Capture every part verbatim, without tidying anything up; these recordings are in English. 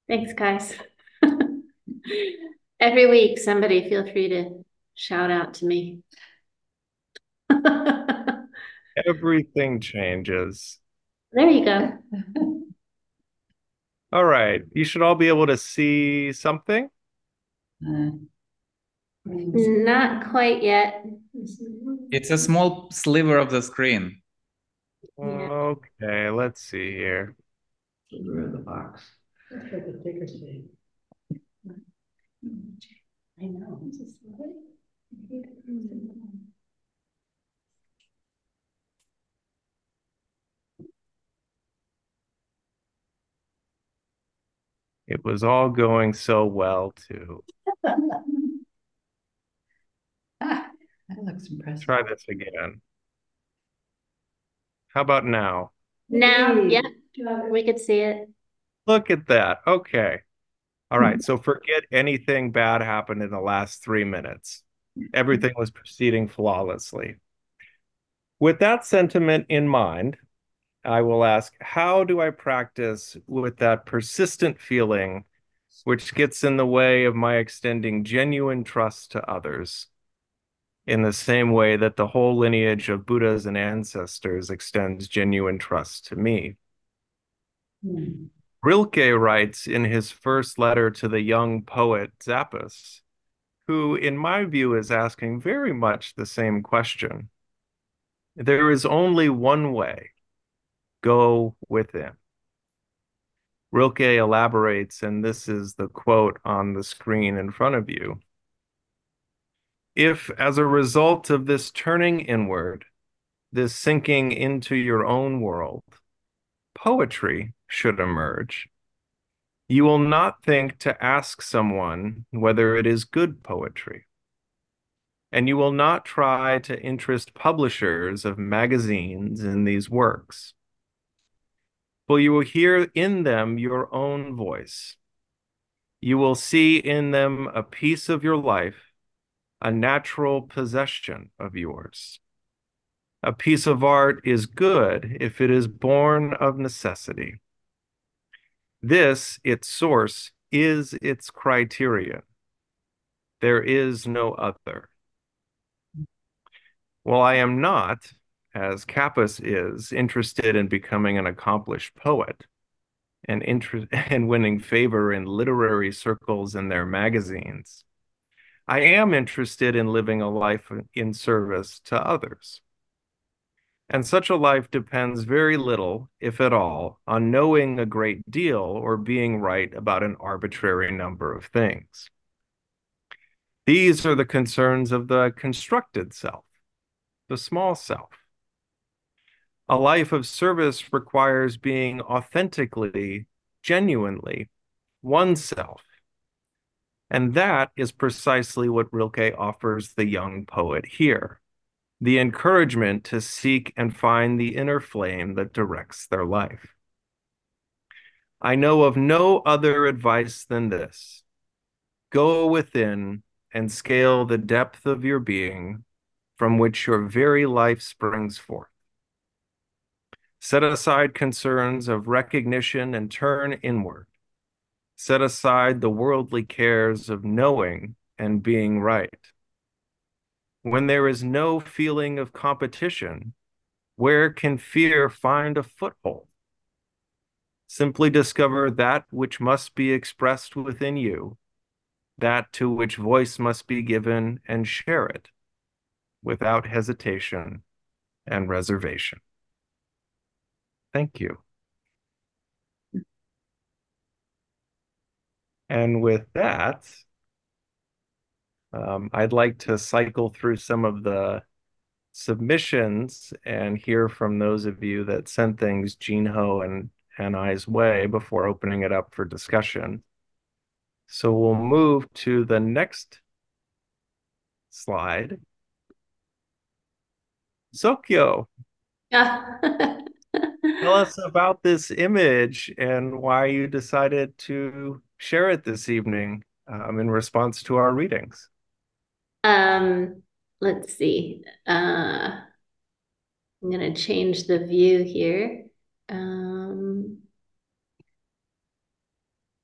Thanks, guys. Every week, somebody feel free to shout out to me. Everything changes. There you go. All right. You should all be able to see something. Uh, Not quite yet. it's a small sliver of the screen. Yeah. Okay, let's see here. Sliver of the box. That's like a thicker thing. I know. It was all going so well, too. Ah, that looks impressive. Try this again. How about now? Now, yeah, we could see it. Look at that. Okay. All right. So forget anything bad happened in the last three minutes. Everything was proceeding flawlessly. With that sentiment in mind, I will ask, how do I practice with that persistent feeling which gets in the way of my extending genuine trust to others, in the same way that the whole lineage of Buddhas and ancestors extends genuine trust to me? Hmm. Rilke writes in his first letter to the young poet Zappos, who, in my view, is asking very much the same question. There is only one way: go within. Rilke elaborates, and this is the quote on the screen in front of you. If, as a result of this turning inward, this sinking into your own world, poetry should emerge, you will not think to ask someone whether it is good poetry. And you will not try to interest publishers of magazines in these works. For you will hear in them your own voice. You will see in them a piece of your life, a natural possession of yours. A piece of art is good if it is born of necessity. This, its source, is its criterion. There is no other. While I am not, as Kappas is, interested in becoming an accomplished poet and, inter- and winning favor in literary circles and their magazines, I am interested in living a life in service to others. And such a life depends very little, if at all, on knowing a great deal or being right about an arbitrary number of things. These are the concerns of the constructed self, the small self. A life of service requires being authentically, genuinely oneself. And that is precisely what Rilke offers the young poet here: the encouragement to seek and find the inner flame that directs their life. I know of no other advice than this: go within and scale the depth of your being from which your very life springs forth. Set aside concerns of recognition and turn inward. Set aside the worldly cares of knowing and being right. When there is no feeling of competition, where can fear find a foothold? Simply discover that which must be expressed within you, that to which voice must be given, and share it without hesitation and reservation. Thank you. And with that, um, I'd like to cycle through some of the submissions and hear from those of you that sent things Jinho and, and I's way before opening it up for discussion. So we'll move to the next slide. Sokyo, Yeah. tell us about this image and why you decided to share it this evening um, in response to our readings. Um, let's see. Uh, I'm gonna change the view here. Um,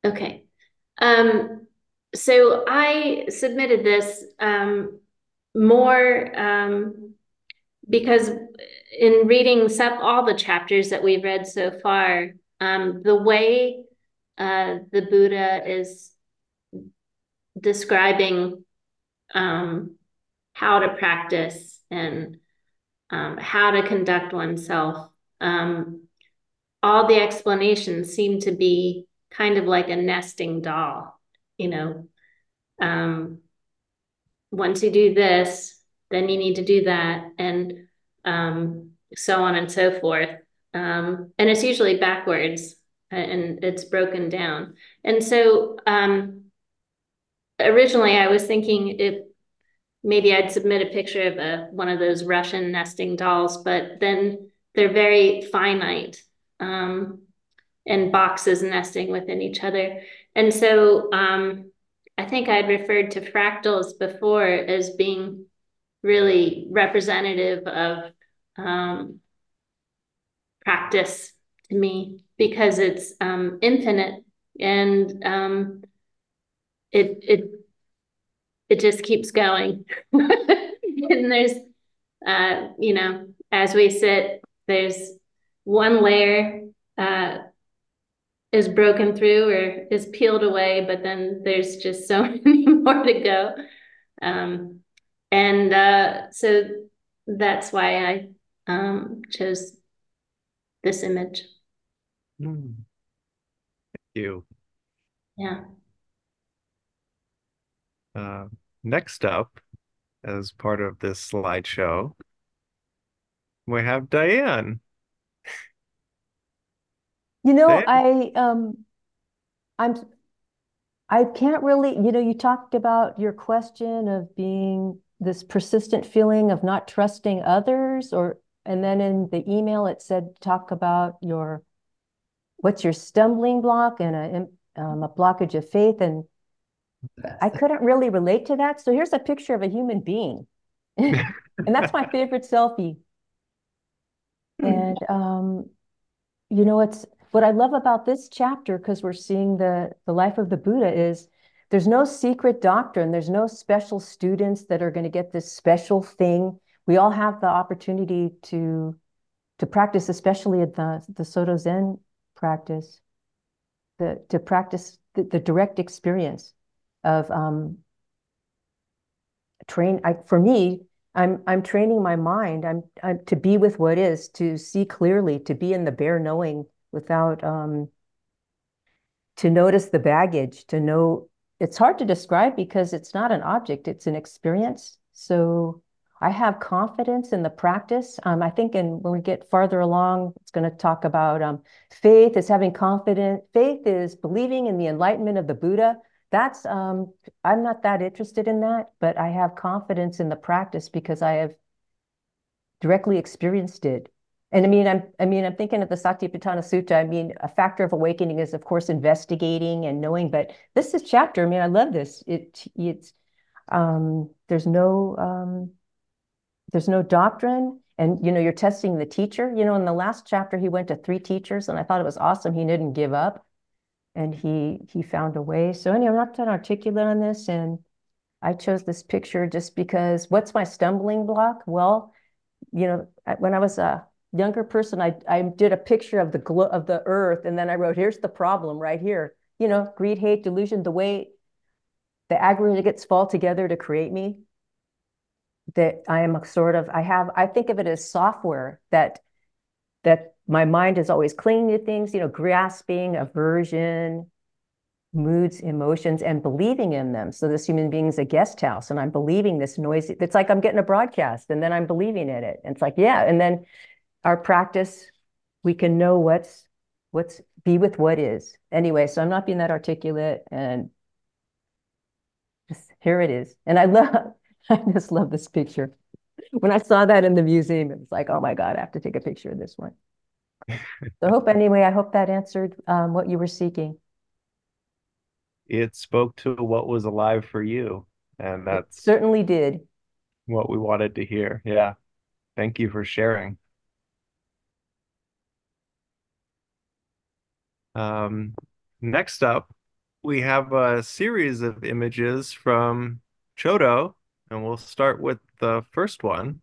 Okay. Um, so I submitted this um, more um, because in reading some, all the chapters that we've read so far, um, the way uh, the Buddha is describing um, how to practice and um, how to conduct oneself, um, all the explanations seem to be kind of like a nesting doll, you know. Um, once you do this, then you need to do that, and um, so on and so forth. Um, and it's usually backwards and it's broken down. And so um, originally I was thinking if maybe I'd submit a picture of a, one of those Russian nesting dolls, but then they're very finite um, and boxes nesting within each other. And so um, I think I'd referred to fractals before as being really representative of um, practice to me because it's um, infinite and um, it it it just keeps going. And there's uh, you know, as we sit, there's one layer uh, is broken through or is peeled away, but then there's just so many more to go. Um, and uh, so that's why I um, chose this image. Hmm. Thank you. Yeah. Uh, next up, as part of this slideshow, we have Diane. You know, Diane? I um I'm I can't really, you know, you talked about your question of being this persistent feeling of not trusting others, or and then in the email it said talk about your what's your stumbling block and a um, a blockage of faith, and I couldn't really relate to that. So here's a picture of a human being. And that's my favorite selfie. And um you know, it's what I love about this chapter, because we're seeing the the life of the Buddha, is there's no secret doctrine. There's no special students that are going to get this special thing. We all have the opportunity to to practice, especially at the the Soto Zen practice, the to practice the, the direct experience of um train. I for me, I'm I'm training my mind. I'm, I'm to be with what is, to see clearly, to be in the bare knowing without um to notice the baggage, to know it's hard to describe because it's not an object, it's an experience. So I have confidence in the practice. Um, I think in, when we get farther along, it's going to talk about um, faith is having confidence. Faith is believing in the enlightenment of the Buddha. That's, um, I'm not that interested in that, but I have confidence in the practice because I have directly experienced it. And I mean, I'm, I mean, I'm thinking of the Satipatthana Sutta. I mean, a factor of awakening is, of course, investigating and knowing. But this is chapter. I mean, I love this. It, it's, um, there's no, um, there's no doctrine, and you know, you're testing the teacher. You know, in the last chapter, he went to three teachers, and I thought it was awesome. He didn't give up, and he he found a way. So anyway, I'm not that articulate on this, and I chose this picture just because. What's my stumbling block? Well, you know, when I was a younger person, I, I did a picture of the glow of the earth. And then I wrote, here's the problem right here. You know, greed, hate, delusion, the way the aggregates fall together to create me, that I am a sort of, I have, I think of it as software that, that my mind is always clinging to things, you know, grasping, aversion, moods, emotions, and believing in them. So this human being is a guest house, and I'm believing this noisy. It's like I'm getting a broadcast, and then I'm believing in it. And it's like, yeah. And then our practice, we can know what's what's be with what is. Anyway, so I'm not being that articulate, and just here it is. And I love, I just love this picture. When I saw that in the museum, it was like, oh my God, I have to take a picture of this one. So I hope anyway, I hope that answered um, what you were seeking. It spoke to what was alive for you, and It that's certainly did. what we wanted to hear. Yeah. Thank you for sharing. Um, next up, we have a series of images from Chodo, and we'll start with the first one.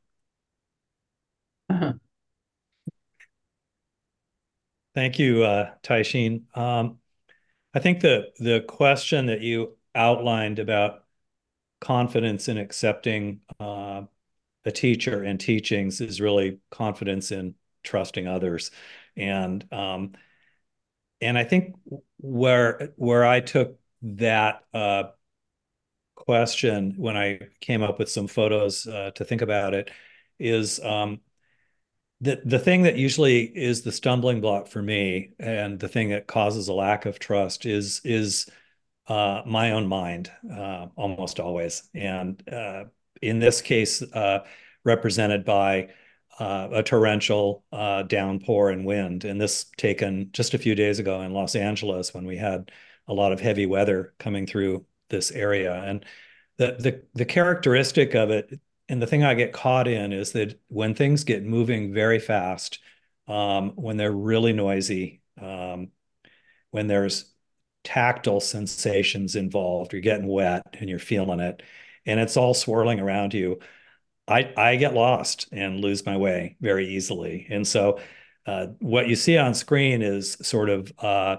Thank you, uh, Taishin. Um, I think the the question that you outlined about confidence in accepting uh, a teacher and teachings is really confidence in trusting others, and um, and I think where where I took that uh, question when I came up with some photos uh, to think about it is um, the the thing that usually is the stumbling block for me, and the thing that causes a lack of trust is is uh, my own mind, uh, almost always, and uh, in this case, uh, represented by uh, a torrential uh, downpour and wind. And this taken just a few days ago in Los Angeles when we had a lot of heavy weather coming through this area. And the the the characteristic of it, and the thing I get caught in, is that when things get moving very fast, um, when they're really noisy, um, when there's tactile sensations involved, you're getting wet and you're feeling it, and it's all swirling around you, I I get lost and lose my way very easily. And so uh, what you see on screen is sort of uh,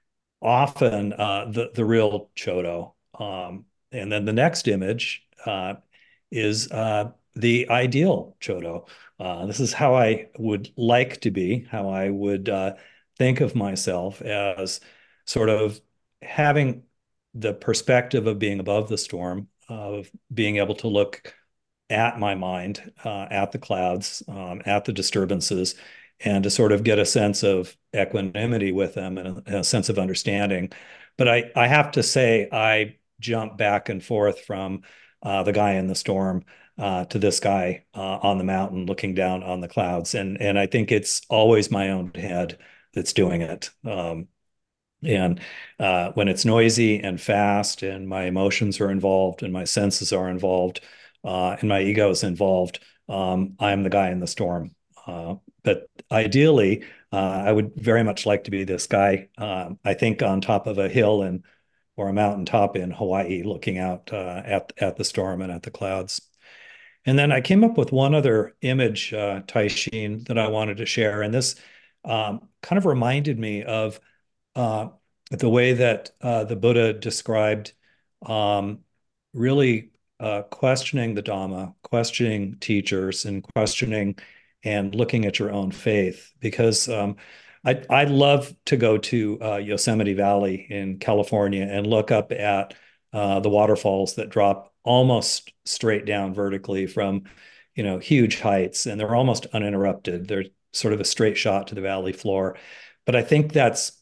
often uh, the the real Chodo. Um, and then the next image uh, is uh, the ideal Chodo. Uh, this is how I would like to be, how I would uh, think of myself, as sort of having the perspective of being above the storm, of being able to look at my mind, uh, at the clouds, um, at the disturbances, and to sort of get a sense of equanimity with them, and a, a sense of understanding. But I, I have to say, I jump back and forth from uh, the guy in the storm uh, to this guy uh, on the mountain looking down on the clouds. And, and I think it's always my own head that's doing it. Um, and uh, when it's noisy and fast, and my emotions are involved, and my senses are involved, uh, and my ego is involved, um, I'm the guy in the storm. Uh, but ideally, uh, I would very much like to be this guy, uh, I think, on top of a hill in, or a mountaintop in Hawaii, looking out uh, at, at the storm and at the clouds. And then I came up with one other image, uh, Taishin, that I wanted to share. And this um, kind of reminded me of uh, the way that uh, the Buddha described um, really uh, questioning the Dhamma, questioning teachers, and questioning and looking at your own faith. Because um, I I love to go to uh, Yosemite Valley in California and look up at uh, the waterfalls that drop almost straight down vertically from, you know, huge heights, and they're almost uninterrupted. They're sort of a straight shot to the valley floor. But I think that's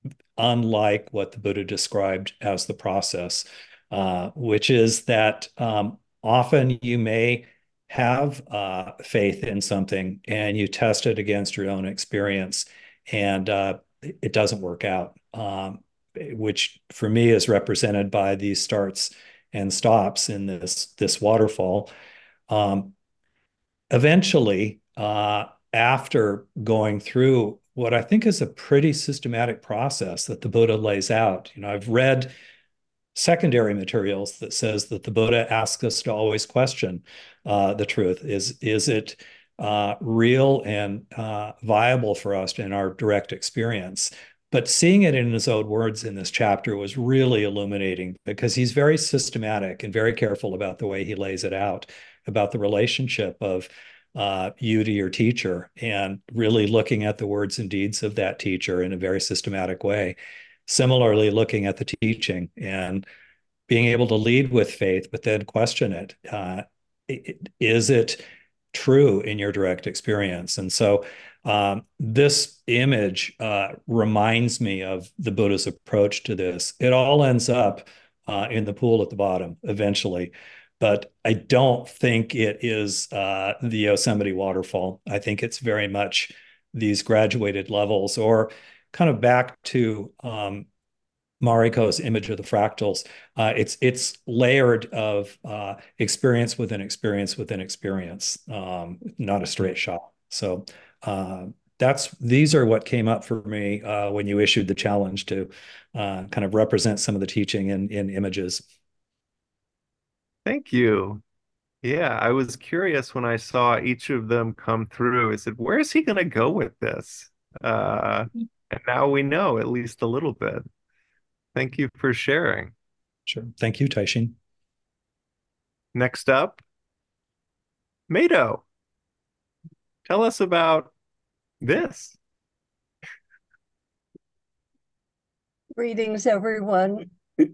unlike what the Buddha described as the process, uh, which is that um, often you may have uh, faith in something and you test it against your own experience, and uh, it doesn't work out, um, which for me is represented by these starts and stops in this this waterfall. Um, eventually, uh, after going through what I think is a pretty systematic process that the Buddha lays out, you know, I've read secondary materials that says that the Buddha asks us to always question uh, the truth. Is is it uh, real and uh, viable for us in our direct experience? But seeing it in his own words in this chapter was really illuminating, because he's very systematic and very careful about the way he lays it out, about the relationship of uh, you to your teacher, and really looking at the words and deeds of that teacher in a very systematic way. Similarly, looking at the teaching and being able to lead with faith, but then question it. Uh, is it true in your direct experience? And so um, this image uh, reminds me of the Buddha's approach to this. It all ends up uh, in the pool at the bottom eventually, but I don't think it is uh, the Yosemite waterfall. I think it's very much these graduated levels, or kind of back to um, Mariko's image of the fractals. Uh, it's it's layered of uh, experience within experience within experience, um, not a straight shot. So uh, that's these are what came up for me uh, when you issued the challenge to uh, kind of represent some of the teaching in in images. Thank you. Yeah, I was curious when I saw each of them come through. I said, where is he going to go with this? Uh, and now we know at least a little bit. Thank you for sharing. Sure. Thank you, Taishin. Next up, Mado. Tell us about this. Greetings, everyone.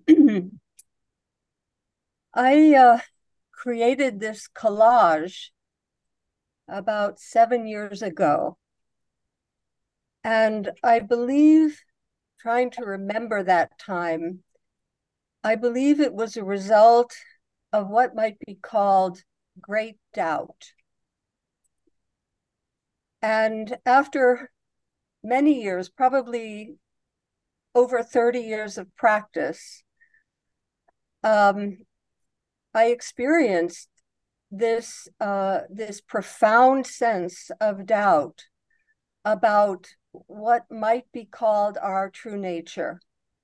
I uh, created this collage about seven years ago. And I believe, trying to remember that time, I believe it was a result of what might be called great doubt. And after many years, probably over thirty years of practice, um, I experienced this, uh, this profound sense of doubt about what might be called our true nature.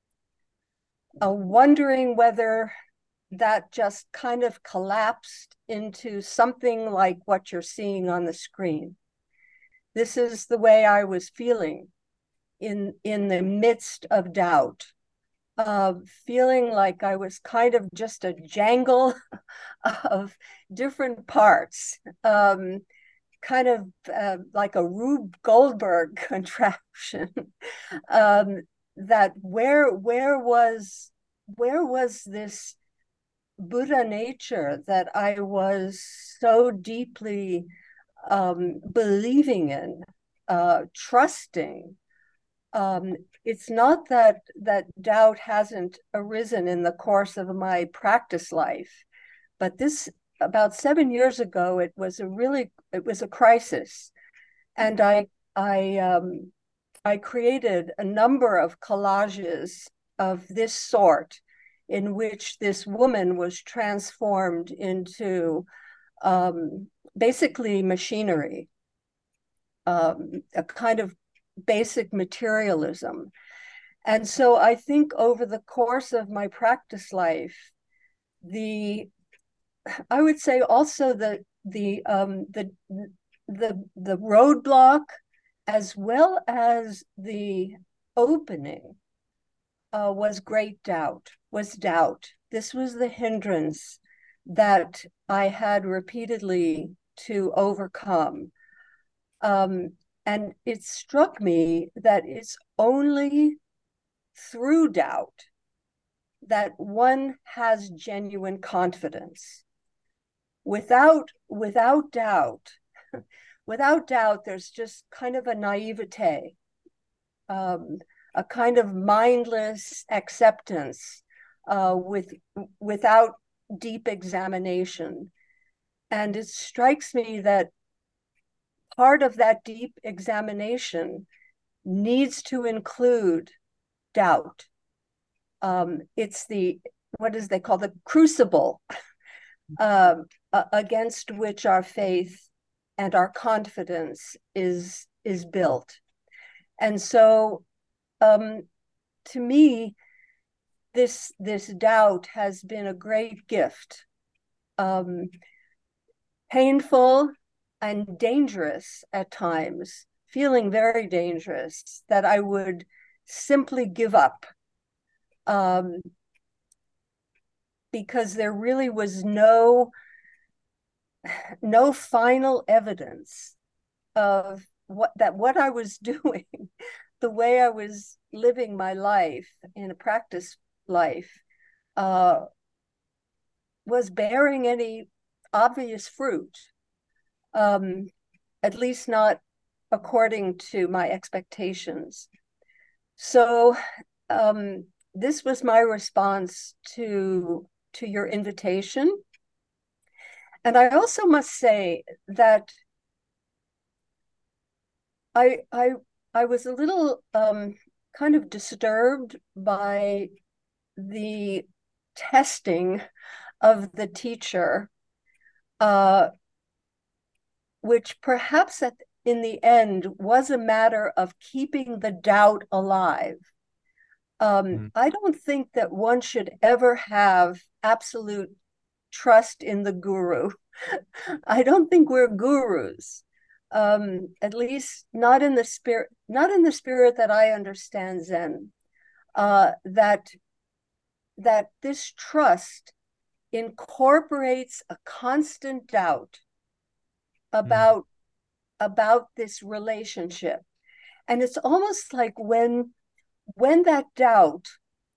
Uh, wondering whether that just kind of collapsed into something like what you're seeing on the screen. This is the way I was feeling in, in the midst of doubt, uh, feeling like I was kind of just a jangle of different parts, um, kind of uh, like a Rube Goldberg contraption. um, that where where was where was this Buddha nature that I was so deeply um, believing in, uh, trusting? Um, it's not that that doubt hasn't arisen in the course of my practice life, but this about seven years ago, it was a really it was a crisis, and I I um, I created a number of collages of this sort, in which this woman was transformed into um, basically machinery, um, a kind of basic materialism. And so I think over the course of my practice life, the I would say also the the um, the the the roadblock as well as the opening uh, was great doubt. Was doubt. This was the hindrance that I had repeatedly to overcome. Um, and it struck me that it's only through doubt that one has genuine confidence. Without, without doubt, without doubt, there's just kind of a naivete, um, a kind of mindless acceptance uh, with, without deep examination. And it strikes me that part of that deep examination needs to include doubt. Um, it's the, what is they call the crucible uh, against which our faith and our confidence is, is built. And so um, to me, this, this doubt has been a great gift. Um, painful and dangerous at times, feeling very dangerous, that I would simply give up. Um, because there really was no, no final evidence of what that what I was doing, the way I was living my life in a practice life, uh, was bearing any obvious fruit, um, at least not according to my expectations. So um, this was my response to, to your invitation. And I also must say that I, I, I was a little um, kind of disturbed by the testing of the teacher, uh, which perhaps at, in the end was a matter of keeping the doubt alive. Um, Mm. I don't think that one should ever have absolute trust in the guru. I don't think we're gurus. Um, at least not in the spirit, not in the spirit that I understand Zen. Uh, that that this trust incorporates a constant doubt about mm. about this relationship, and it's almost like when when that doubt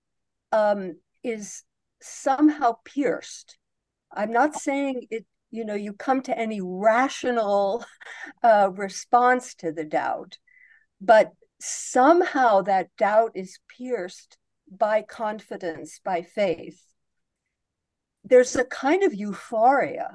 um, is somehow pierced. I'm not saying it, you know, you come to any rational uh, response to the doubt, but somehow that doubt is pierced by confidence, by faith. There's a kind of euphoria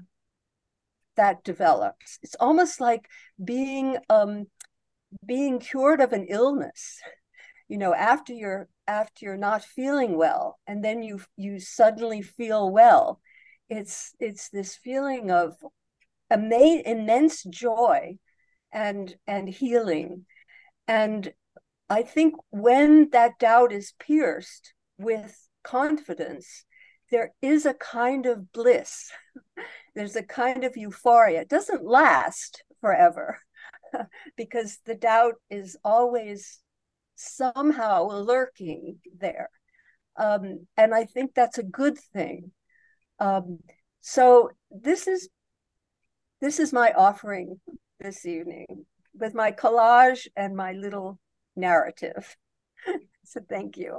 that develops. It's almost like being um, being cured of an illness. You know, after you're after you're not feeling well, and then you you suddenly feel well. It's it's this feeling of ama- immense joy and and healing. And I think when that doubt is pierced with confidence, there is a kind of bliss. There's a kind of euphoria. It doesn't last forever because the doubt is always somehow lurking there. Um, and I think that's a good thing. Um, so this is this is my offering this evening with my collage and my little narrative. So thank you.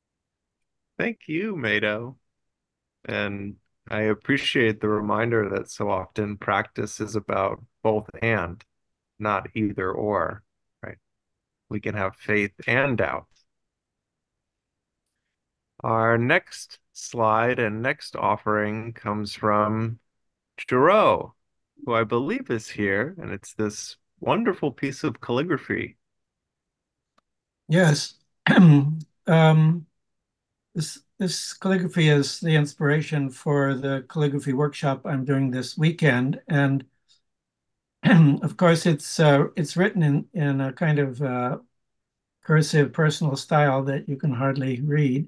Thank you, Mado. And I appreciate the reminder that so often practice is about both and, not either or, right? We can have faith and doubt. Our next slide and next offering comes from Giro, who I believe is here, and it's this wonderful piece of calligraphy. Yes. um, this, this calligraphy is the inspiration for the calligraphy workshop I'm doing this weekend. And of course, it's uh, it's written in, in a kind of uh, cursive personal style that you can hardly read.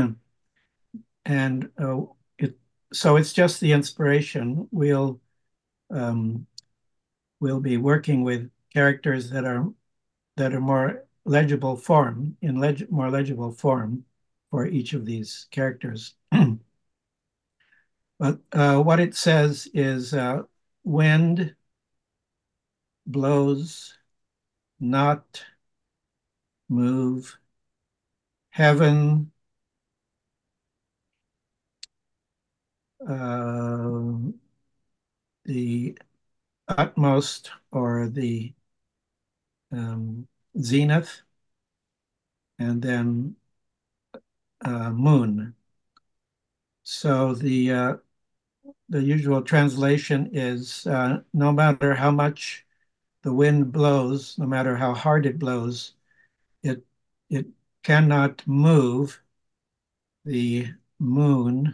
And uh, it so it's just the inspiration. We'll um, we'll be working with characters that are that are more legible form in leg more legible form for each of these characters. But uh, what it says is uh, wind blows, not move, heaven uh, the utmost or the um, zenith, and then uh, moon. So the uh, the usual translation is uh, no matter how much the wind blows, no matter how hard it blows, it it cannot move the moon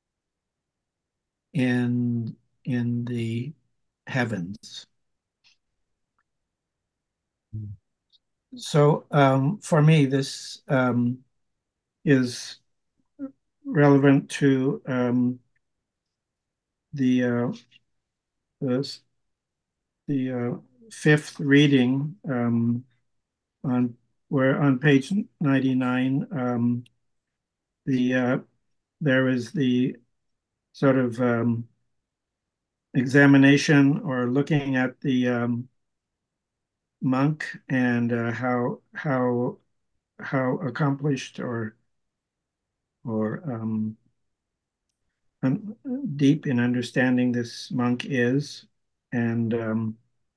in in the heavens. So um, for me, this um, is relevant to um, the uh, the, the uh, fifth reading um, on where on page ninety-nine um, the uh, there is the sort of um, examination or looking at the um, monk and uh, how how how accomplished or or um, deep in understanding this monk is, and um,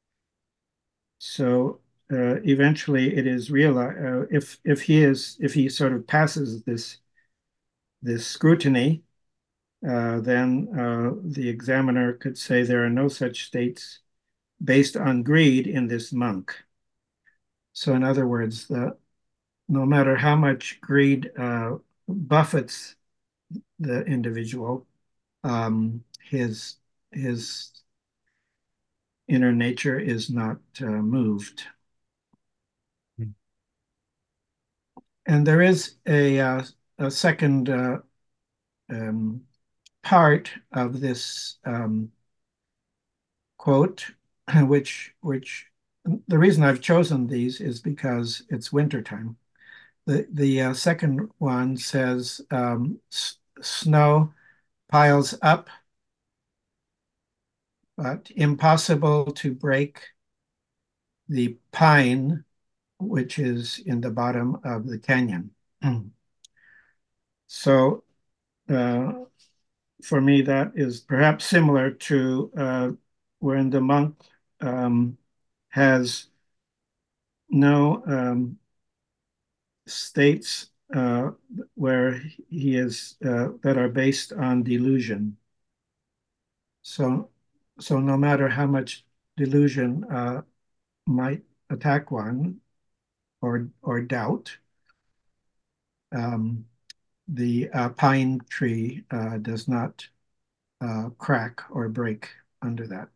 so uh, eventually it is realized uh, if if he is if he sort of passes this this scrutiny, uh, then uh, the examiner could say there are no such states based on greed in this monk. So in other words, the, no matter how much greed uh, buffets the individual, um, his his inner nature is not uh, moved. Hmm. And there is a, uh, a second uh, um, part of this um, quote, which which the reason I've chosen these is because it's wintertime. The the uh, second one says um, snow piles up, but impossible to break the pine, which is in the bottom of the canyon. So uh, for me, that is perhaps similar to uh, when the monk um, has no um, states uh, where he is uh, that are based on delusion. So, so no matter how much delusion uh, might attack one or or doubt, um, the uh, pine tree uh, does not uh, crack or break under that.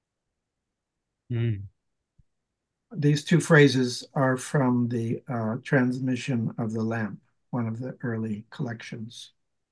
Mm. These two phrases are from the uh, Transmission of the Lamp, one of the early collections.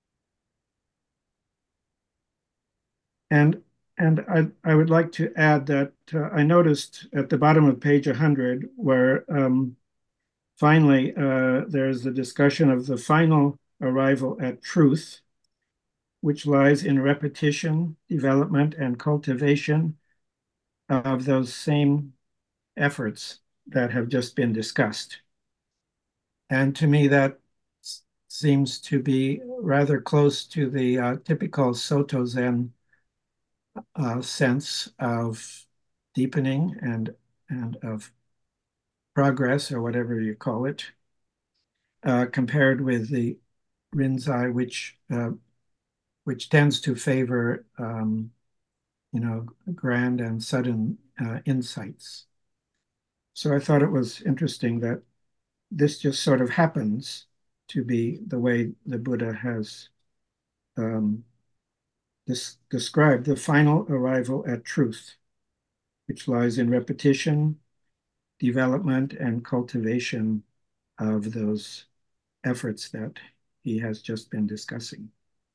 And and I, I would like to add that uh, I noticed at the bottom of page one hundred where um, finally uh, there's the discussion of the final arrival at truth, which lies in repetition, development, and cultivation of those same efforts that have just been discussed. And to me, that seems to be rather close to the uh, typical Soto Zen uh, sense of deepening and and of progress, or whatever you call it, uh, compared with the Rinzai, which uh, which tends to favor um, you know grand and sudden uh, insights. So I thought it was interesting that this just sort of happens to be the way the Buddha has um, this described the final arrival at truth, which lies in repetition, development, and cultivation of those efforts that he has just been discussing.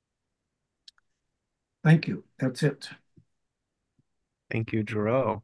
Thank you. That's it. Thank you, Jiro.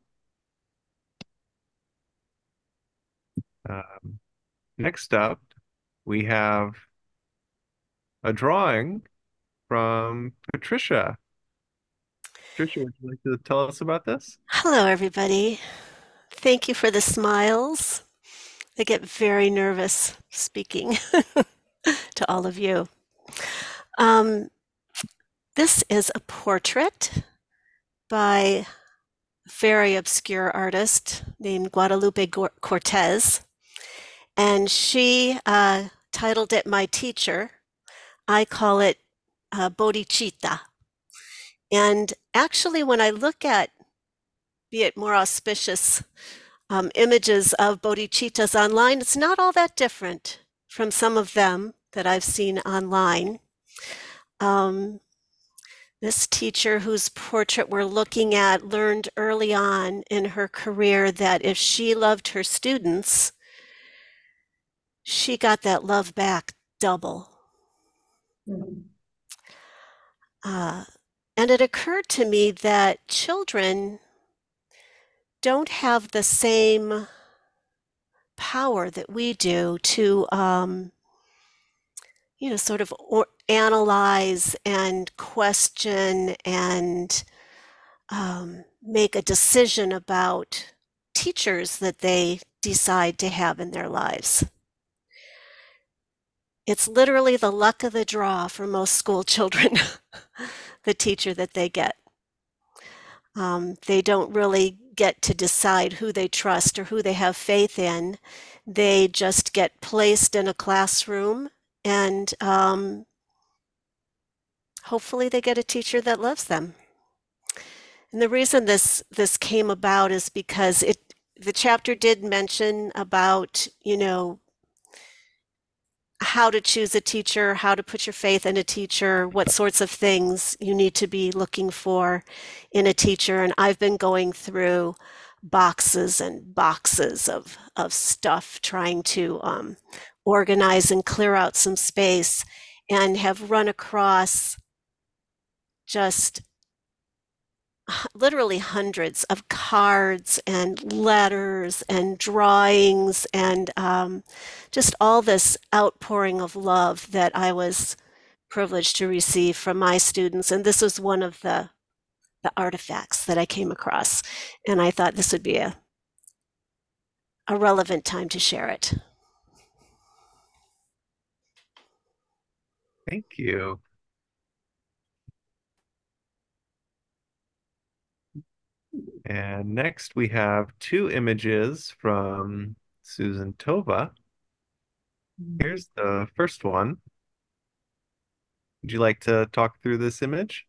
Um, next up, we have a drawing from Patricia. Patricia, would you like to tell us about this? Hello, everybody. Thank you for the smiles. I get very nervous speaking to all of you. Um, this is a portrait by a very obscure artist named Guadalupe Cortez, and she uh, titled it My Teacher. I call it uh, Bodhicitta. And actually, when I look at, be it more auspicious um, images of bodhicittas online, it's not all that different from some of them that I've seen online. Um, this teacher whose portrait we're looking at learned early on in her career that if she loved her students, she got that love back double. Mm-hmm. Uh, and it occurred to me that children don't have the same power that we do to, um, you know, sort of or analyze and question and um, make a decision about teachers that they decide to have in their lives. It's literally the luck of the draw for most school children, the teacher that they get. Um, they don't really get to decide who they trust or who they have faith in. They just get placed in a classroom, and um, hopefully they get a teacher that loves them. And the reason this this came about is because it the chapter did mention about, you know, how to choose a teacher, how to put your faith in a teacher, what sorts of things you need to be looking for in a teacher. And I've been going through boxes and boxes of, of stuff trying to um, organize and clear out some space, and have run across just literally hundreds of cards and letters and drawings and um, just all this outpouring of love that I was privileged to receive from my students. And this was one of the, the artifacts that I came across. And I thought this would be a, a relevant time to share it. Thank you. And next we have two images from Susan Tova. Here's the first one. Would you like to talk through this image?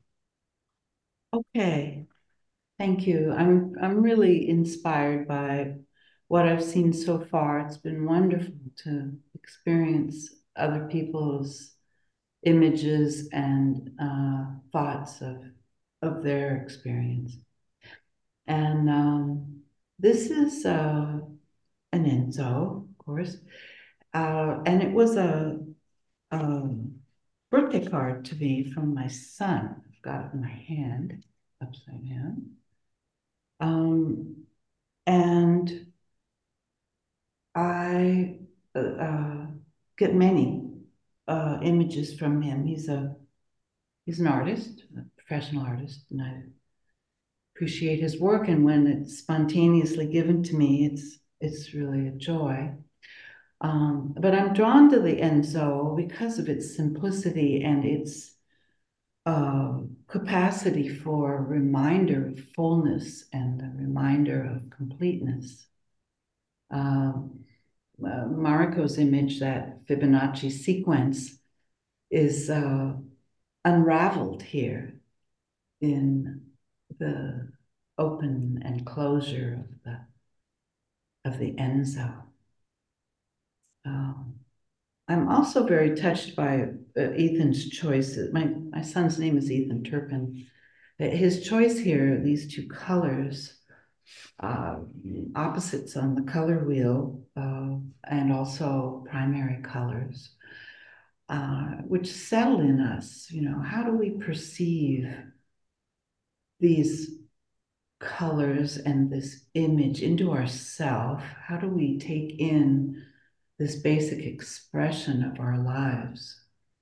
Okay, thank you. I'm I'm really inspired by what I've seen so far. It's been wonderful to experience other people's images and uh, thoughts of of their experience. And um, this is uh, an Enzo, of course, uh, and it was a, a birthday card to me from my son. I've got it in my hand, upside down. Um, and I uh, uh, get many uh, images from him. He's a he's an artist, a professional artist, and I appreciate his work. And when it's spontaneously given to me, it's it's really a joy. Um, but I'm drawn to the Enzo because of its simplicity and its uh, capacity for a reminder of fullness and a reminder of completeness. Um, uh, Mariko's image, that Fibonacci sequence, is uh, unraveled here in the open and closure of the of the Enzo. Um, I'm also very touched by uh, Ethan's choice. My my son's name is Ethan Turpin. His choice here, these two colors, uh, opposites on the color wheel, uh, and also primary colors, uh, which settle in us. You know, how do we perceive these colors and this image into ourself? How do we take in this basic expression of our lives?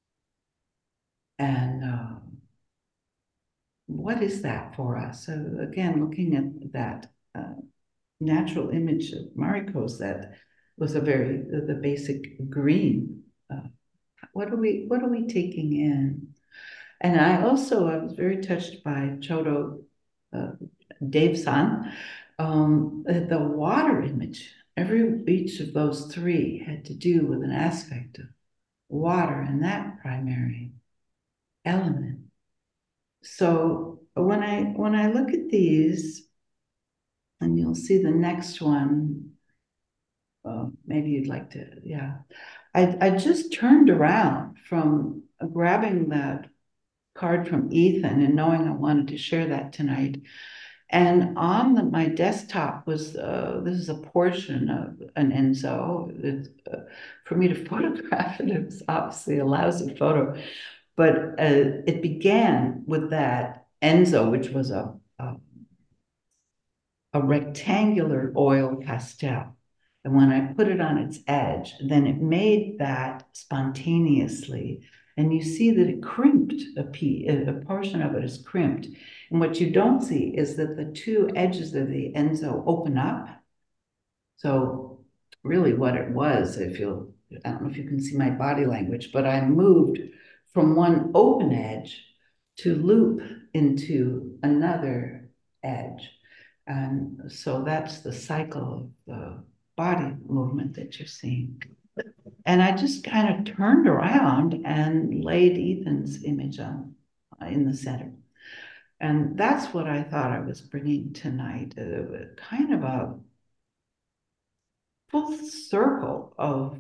And um, what is that for us? So again, looking at that uh, natural image of Mariko's, that was a very uh, the basic green. Uh, what are we What are we taking in? And I also I was very touched by Chodo uh, Dave-san, um, the water image. Every each of those three had to do with an aspect of water and that primary element. So when I when I look at these, and you'll see the next one, uh, maybe you'd like to, yeah. I, I just turned around from grabbing that card from Ethan and knowing I wanted to share that tonight. And on the, my desktop was, uh, this is a portion of an Enzo. It, uh, for me to photograph it, it was obviously a lousy photo. But uh, it began with that Enzo, which was a, a, a rectangular oil pastel. And when I put it on its edge, then it made that spontaneously. And you see that it crimped, a, piece, a portion of it is crimped. And what you don't see is that the two edges of the Enzo open up. So really what it was, if you'll, I don't know if you can see my body language, but I moved from one open edge to loop into another edge. And so that's the cycle of the body movement that you're seeing. And I just kind of turned around and laid Ethan's image on in the center. And that's what I thought I was bringing tonight, uh, kind of a full circle of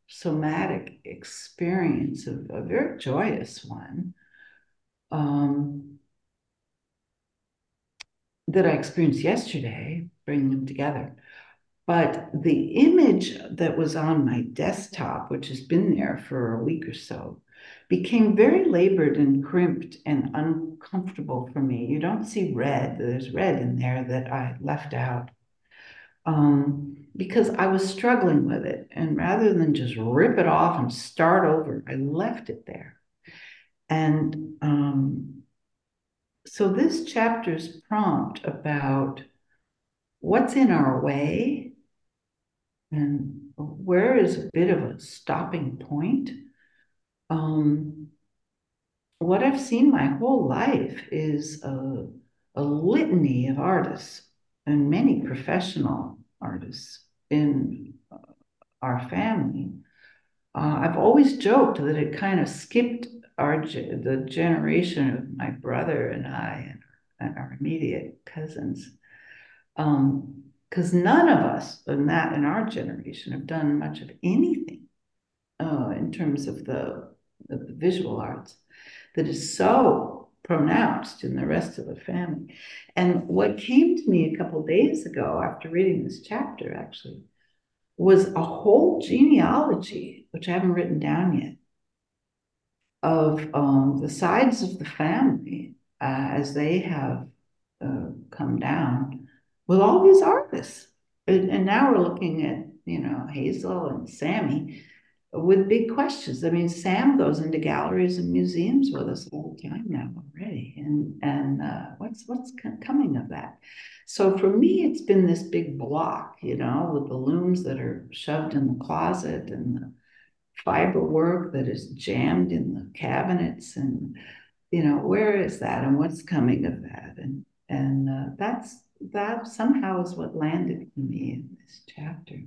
somatic experience, of a very joyous one, um, that I experienced yesterday, bringing them together. But the image that was on my desktop, which has been there for a week or so, became very labored and crimped and uncomfortable for me. You don't see red. There's red in there that I left out, um, because I was struggling with it. And rather than just rip it off and start over, I left it there. And um, so this chapter's prompt about what's in our way and where is a bit of a stopping point. Um, what I've seen my whole life is a, a litany of artists and many professional artists in our family. Uh, I've always joked that it kind of skipped our the generation of my brother and I and, and our immediate cousins. Um, because none of us in that in our generation have done much of anything uh, in terms of the, of the visual arts that is so pronounced in the rest of the family. And what came to me a couple days ago after reading this chapter actually was a whole genealogy, which I haven't written down yet, of um, the sides of the family uh, as they have uh, come down with all these artists. And, and now we're looking at, you know, Hazel and Sammy with big questions. I mean, Sam goes into galleries and museums with us all the time now already. And, and uh, what's, what's coming of that? So for me, it's been this big block, you know, with the looms that are shoved in the closet and the fiber work that is jammed in the cabinets. And, you know, where is that and what's coming of that? And, and uh, that's, that somehow is what landed for me in this chapter.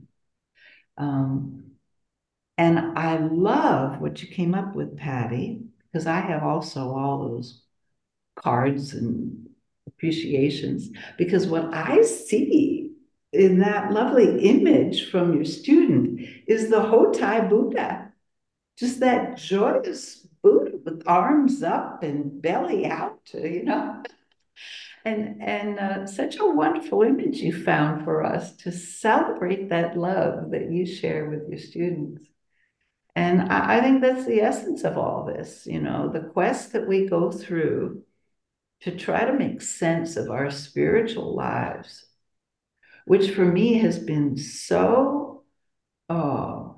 Um, and I love what you came up with, Patty, because I have also all those cards and appreciations, because what I see in that lovely image from your student is the Hotai Buddha, just that joyous Buddha with arms up and belly out, you know. And, and uh, such a wonderful image you found for us to celebrate that love that you share with your students. And I, I think that's the essence of all this, you know, the quest that we go through to try to make sense of our spiritual lives, which for me has been so, oh,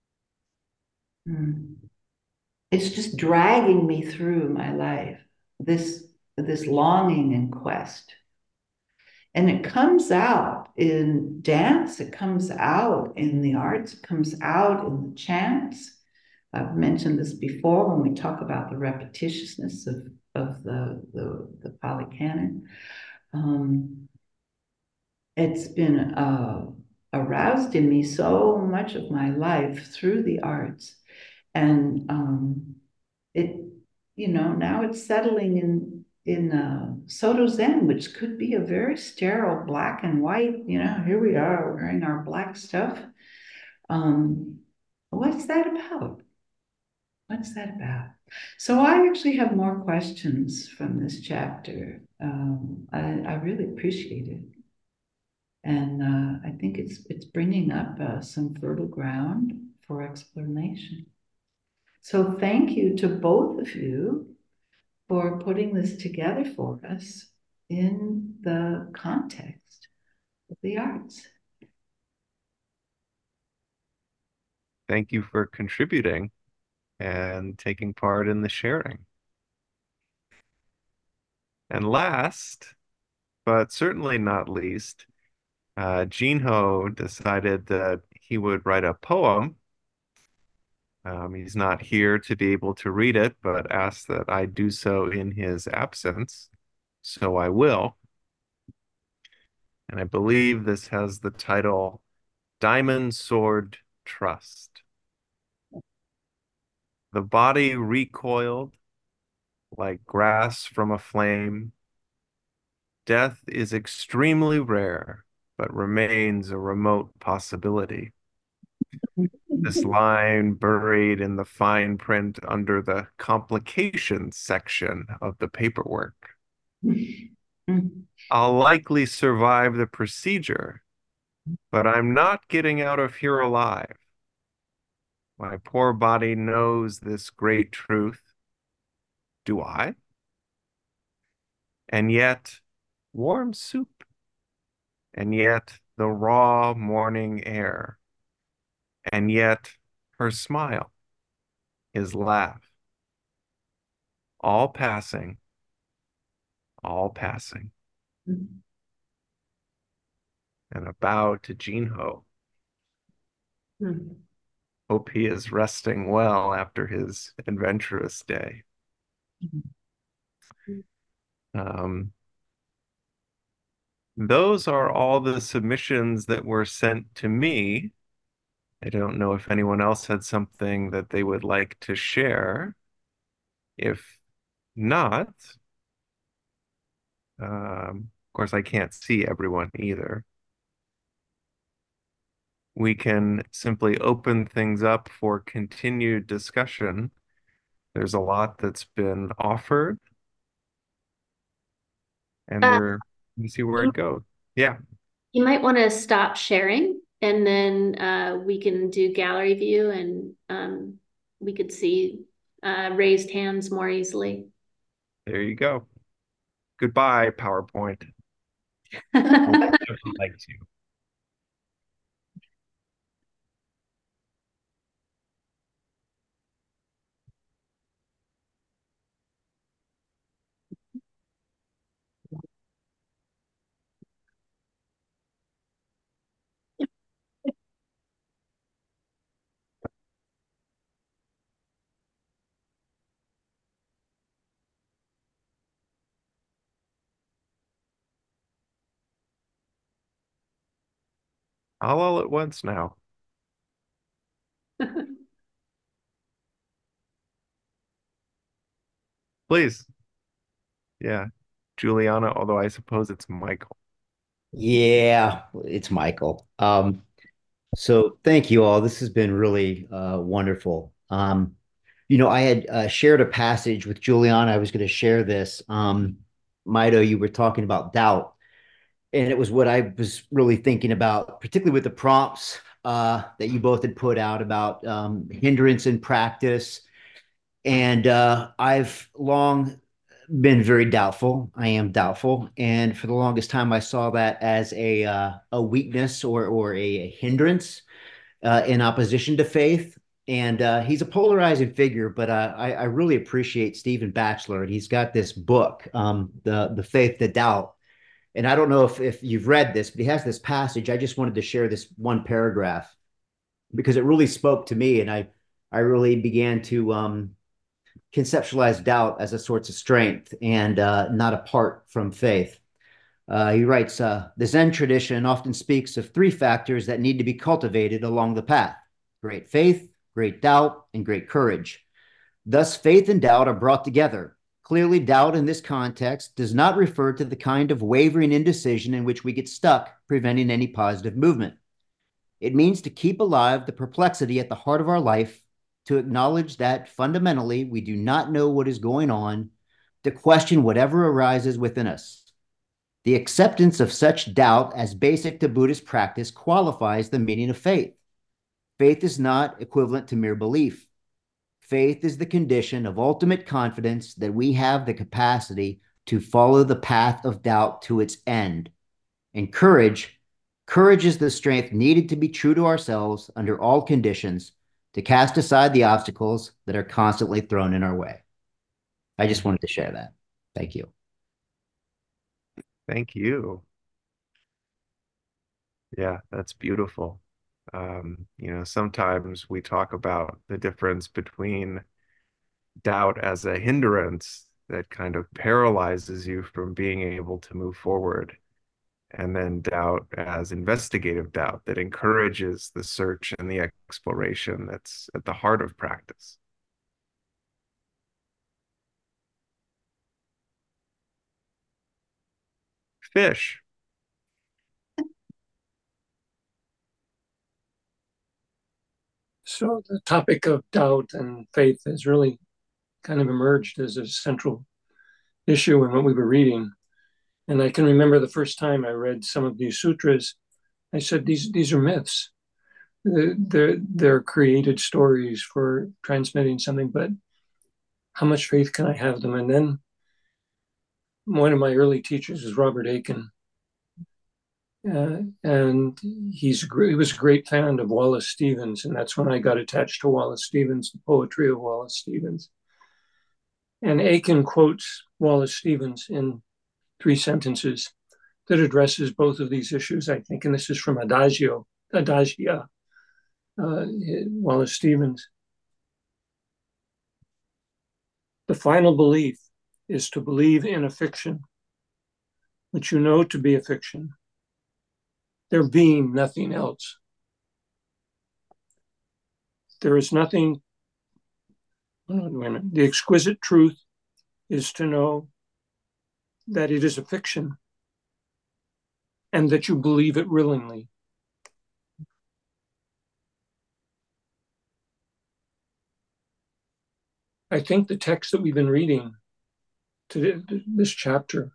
it's just dragging me through my life, this, this longing and quest. And it comes out in dance, it comes out in the arts, it comes out in the chants. I've mentioned this before when we talk about the repetitiousness of, of the, the, the Pali Canon. Um, it's been uh, aroused in me so much of my life through the arts. And um, it, you know, now it's settling in in uh, Soto Zen, which could be a very sterile black and white, you know, here we are wearing our black stuff. Um, what's that about? What's that about? So I actually have more questions from this chapter. Um, I, I really appreciate it. And uh, I think it's, it's bringing up uh, some fertile ground for explanation. So thank you to both of you for putting this together for us in the context of the arts. Thank you for contributing and taking part in the sharing. And last, but certainly not least, uh, Jinho decided that he would write a poem. Um, he's not here to be able to read it, but asked that I do so in his absence. So I will. And I believe this has the title Diamond Sword Trust. The body recoiled like grass from a flame. Death is extremely rare, but remains a remote possibility. This line buried in the fine print under the complications section of the paperwork. I'll likely survive the procedure, but I'm not getting out of here alive. My poor body knows this great truth. Do I? And yet, warm soup, and yet the raw morning air, and yet her smile, his laugh, all passing, all passing. And a bow to Jinho. Hope he is resting well after his adventurous day. Um, those are all the submissions that were sent to me. I don't know if anyone else had something that they would like to share. If not, um, of course, I can't see everyone either. We can simply open things up for continued discussion. There's a lot that's been offered, and Uh, we're we see where it goes. Yeah. You might want to stop sharing, and then uh, we can do gallery view, and um, we could see uh, raised hands more easily. There you go. Goodbye, PowerPoint. I'd like to. All, all at once now. Please. Yeah. Juliana, although I suppose it's Michael. Yeah, it's Michael. Um, so thank you all. This has been really uh, wonderful. Um, you know, I had uh, shared a passage with Juliana. I was going to share this. Um, Mido, you were talking about doubt, and it was what I was really thinking about, particularly with the prompts uh, that you both had put out about um, hindrance in practice. And uh, I've long been very doubtful. I am doubtful, and for the longest time, I saw that as a uh, a weakness or or a hindrance uh, in opposition to faith. And uh, he's a polarizing figure, but uh, I, I really appreciate Stephen Batchelor, and he's got this book, um, the the Faith to Doubt. And I don't know if if you've read this, but he has this passage. I just wanted to share this one paragraph because it really spoke to me, and I I really began to um, conceptualize doubt as a source of strength and uh, not apart from faith. Uh, he writes, uh, the Zen tradition often speaks of three factors that need to be cultivated along the path: great faith, great doubt, and great courage. Thus, faith and doubt are brought together. Clearly, doubt in this context does not refer to the kind of wavering indecision in which we get stuck, preventing any positive movement. It means to keep alive the perplexity at the heart of our life, to acknowledge that fundamentally we do not know what is going on, to question whatever arises within us. The acceptance of such doubt as basic to Buddhist practice qualifies the meaning of faith. Faith is not equivalent to mere belief. Faith is the condition of ultimate confidence that we have the capacity to follow the path of doubt to its end. And courage, courage is the strength needed to be true to ourselves under all conditions, to cast aside the obstacles that are constantly thrown in our way. I just wanted to share that. Thank you. Thank you. Yeah, that's beautiful. Um, you know, sometimes we talk about the difference between doubt as a hindrance that kind of paralyzes you from being able to move forward, and then doubt as investigative doubt that encourages the search and the exploration that's at the heart of practice. Fish. So the topic of doubt and faith has really kind of emerged as a central issue in what we were reading. And I can remember the first time I read some of these sutras, I said, these, these are myths. They're, they're created stories for transmitting something, but how much faith can I have them? And then one of my early teachers is Robert Aiken. Uh, and he's he was a great fan of Wallace Stevens, and that's when I got attached to Wallace Stevens, the poetry of Wallace Stevens. And Aiken quotes Wallace Stevens in three sentences that addresses both of these issues, I think, and this is from Adagio, Adagia, uh, Wallace Stevens. The final belief is to believe in a fiction, which you know to be a fiction, there being nothing else. There is nothing, wait a minute, the exquisite truth is to know that it is a fiction and that you believe it willingly. I think the text that we've been reading to this chapter,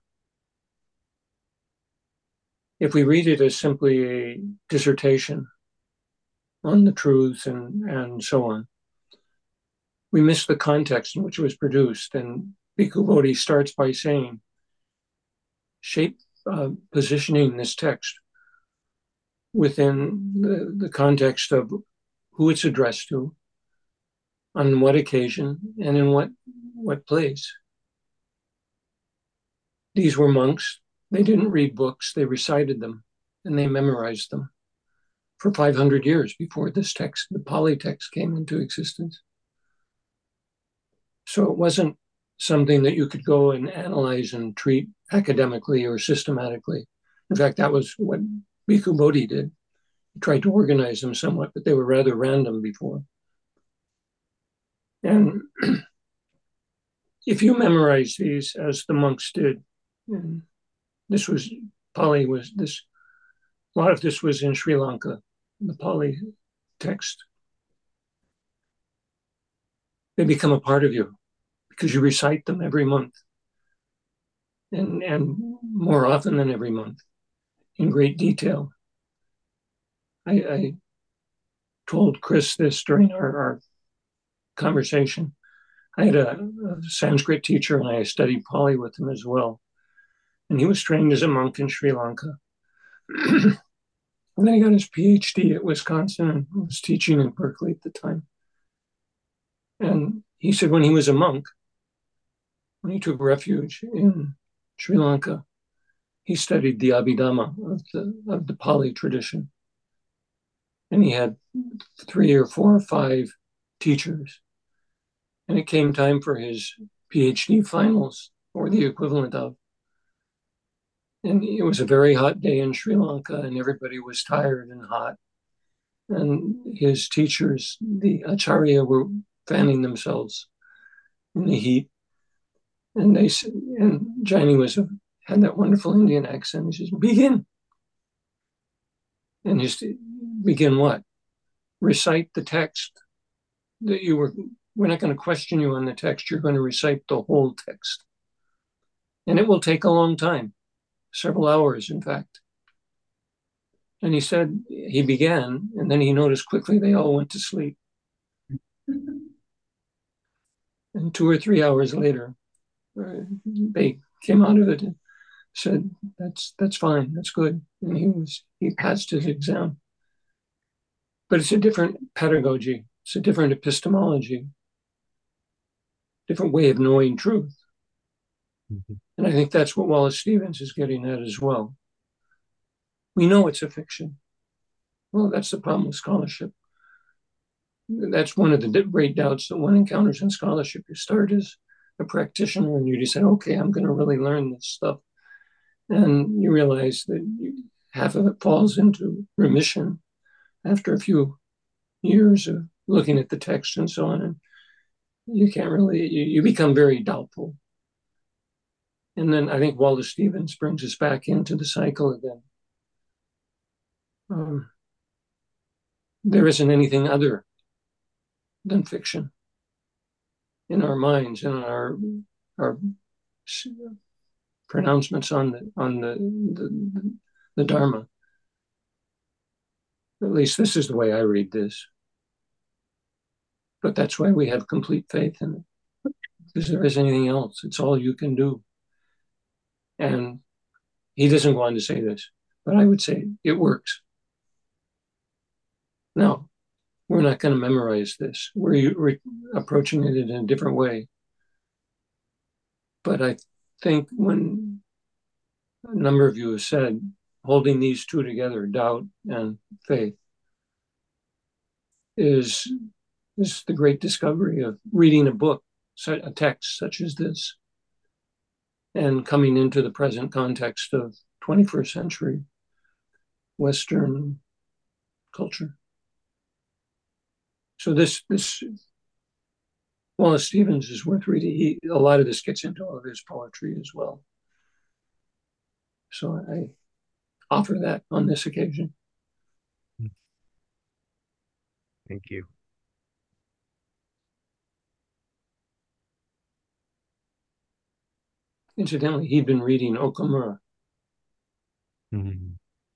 if we read it as simply a dissertation on the truth and, and so on, we miss the context in which it was produced. And Bhikkhu Bodhi starts by saying, shape, uh, positioning this text within the, the context of who it's addressed to, on what occasion, and in what, what place. These were monks. They didn't read books, they recited them, and they memorized them for five hundred years before this text, the Pali text, came into existence. So it wasn't something that you could go and analyze and treat academically or systematically. In fact, that was what Bhikkhu Bodhi did. He tried to organize them somewhat, but they were rather random before. And if you memorize these as the monks did, and this was, Pali was this, a lot of this was in Sri Lanka, the Pali text. They become a part of you because you recite them every month, and, and more often than every month, in great detail. I, I told Chris this during our, our conversation. I had a, a Sanskrit teacher and I studied Pali with him as well. And he was trained as a monk in Sri Lanka. And then he got his PhD at Wisconsin and was teaching in Berkeley at the time. And he said when he was a monk, when he took refuge in Sri Lanka, he studied the Abhidhamma of the, of the Pali tradition. And he had three or four or five teachers. And it came time for his PhD finals, or the equivalent of. And it was a very hot day in Sri Lanka, and everybody was tired and hot. And his teachers, the Acharya, were fanning themselves in the heat. And they said, and Jaini was had that wonderful Indian accent. He says, "Begin." And his begin what? Recite the text that you were. We're not going to question you on the text. You're going to recite the whole text, and it will take a long time. Several hours, in fact. And he said he began, and then he noticed quickly they all went to sleep. And two or three hours later, uh, they came out of it and said, "That's that's fine, that's good." And he was he passed his exam. But it's a different pedagogy. It's a different epistemology, different way of knowing truth. Mm-hmm. And I think that's what Wallace Stevens is getting at as well. We know it's a fiction. Well, that's the problem with scholarship. That's one of the great doubts that one encounters in scholarship. You start as a practitioner and you decide, okay, I'm going to really learn this stuff. And you realize that you, half of it falls into remission after a few years of looking at the text and so on. And you can't really, you, you become very doubtful. And then I think Wallace Stevens brings us back into the cycle again. Um, there isn't anything other than fiction in our minds and our our pronouncements on the on the the, the Dharma. At least this is the way I read this. But that's why we have complete faith in it. Because there isn't anything else. It's all you can do. And he doesn't go on to say this, but I would say it works. Now, we're not going to memorize this. We're, we're approaching it in a different way. But I think when a number of you have said, holding these two together, doubt and faith, is, is the great discovery of reading a book, a text such as this, and coming into the present context of twenty-first century Western culture. So this, this Wallace Stevens is worth reading. He, a lot of this gets into all of his poetry as well. So I offer that on this occasion. Thank you. Incidentally, he'd been reading Okamura. Mm-hmm.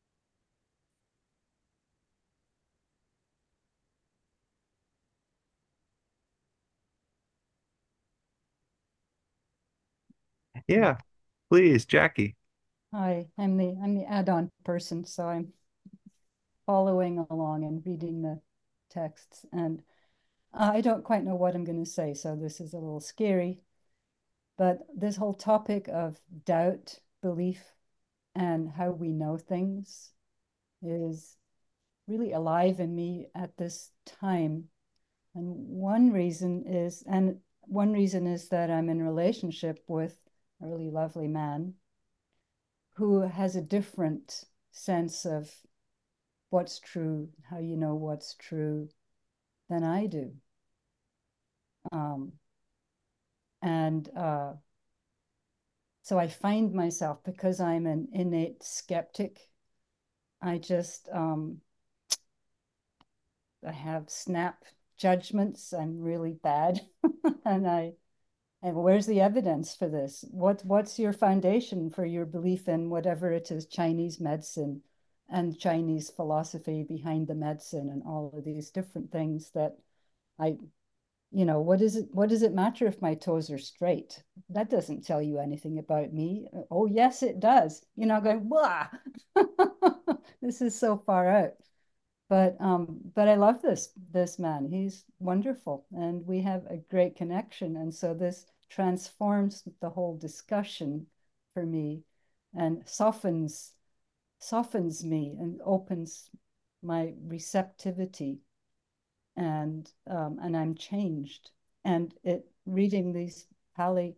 Yeah, please, Jackie. Hi, I'm the I'm the add-on person, so I'm following along and reading the texts, and I don't quite know what I'm going to say, so this is a little scary. But this whole topic of doubt, belief, and how we know things is really alive in me at this time. And one reason is, and one reason is that I'm in relationship with a really lovely man who has a different sense of what's true, how you know what's true, than I do. Um, and uh, so I find myself, because I'm an innate skeptic, I just, um, I have snap judgments. I'm really bad. and I, and where's the evidence for this? What, what's your foundation for your belief in whatever it is, Chinese medicine and Chinese philosophy behind the medicine and all of these different things that I, you know, what is it, what does it matter if my toes are straight? That doesn't tell you anything about me. Oh, yes, it does. You know, going, blah, this is so far out. But um, but I love this this man. He's wonderful, and we have a great connection. And so this transforms the whole discussion for me, and softens softens me and opens my receptivity, and um, and I'm changed. And it reading these Pali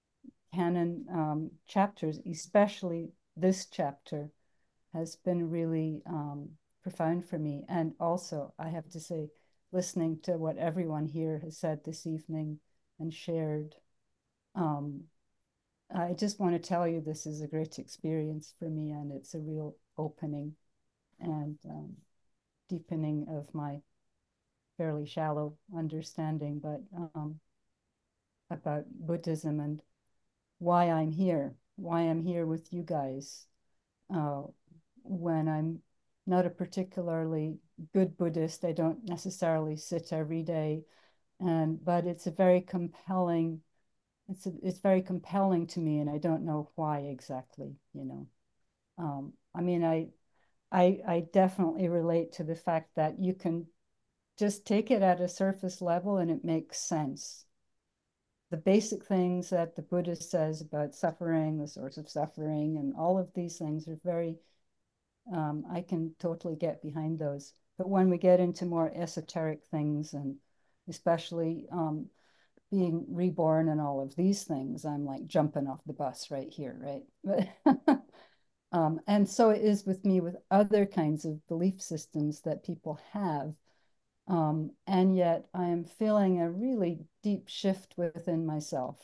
Canon um, chapters, especially this chapter, has been really um, profound for me. And also, I have to say, listening to what everyone here has said this evening and shared, um, I just want to tell you this is a great experience for me, and it's a real opening and um, deepening of my fairly shallow understanding, but um, about Buddhism and why I'm here, why I'm here with you guys uh, when I'm not a particularly good Buddhist. I don't necessarily sit every day, and but it's a very compelling, it's a, it's very compelling to me, and I don't know why exactly. You know, um, I mean, I, I, I definitely relate to the fact that you can just take it at a surface level and it makes sense. The basic things that the Buddha says about suffering, the source of suffering, and all of these things are very, um, I can totally get behind those. But when we get into more esoteric things, and especially um, being reborn and all of these things, I'm like jumping off the bus right here, right? um, and so it is with me with other kinds of belief systems that people have. Um, and yet I am feeling a really deep shift within myself.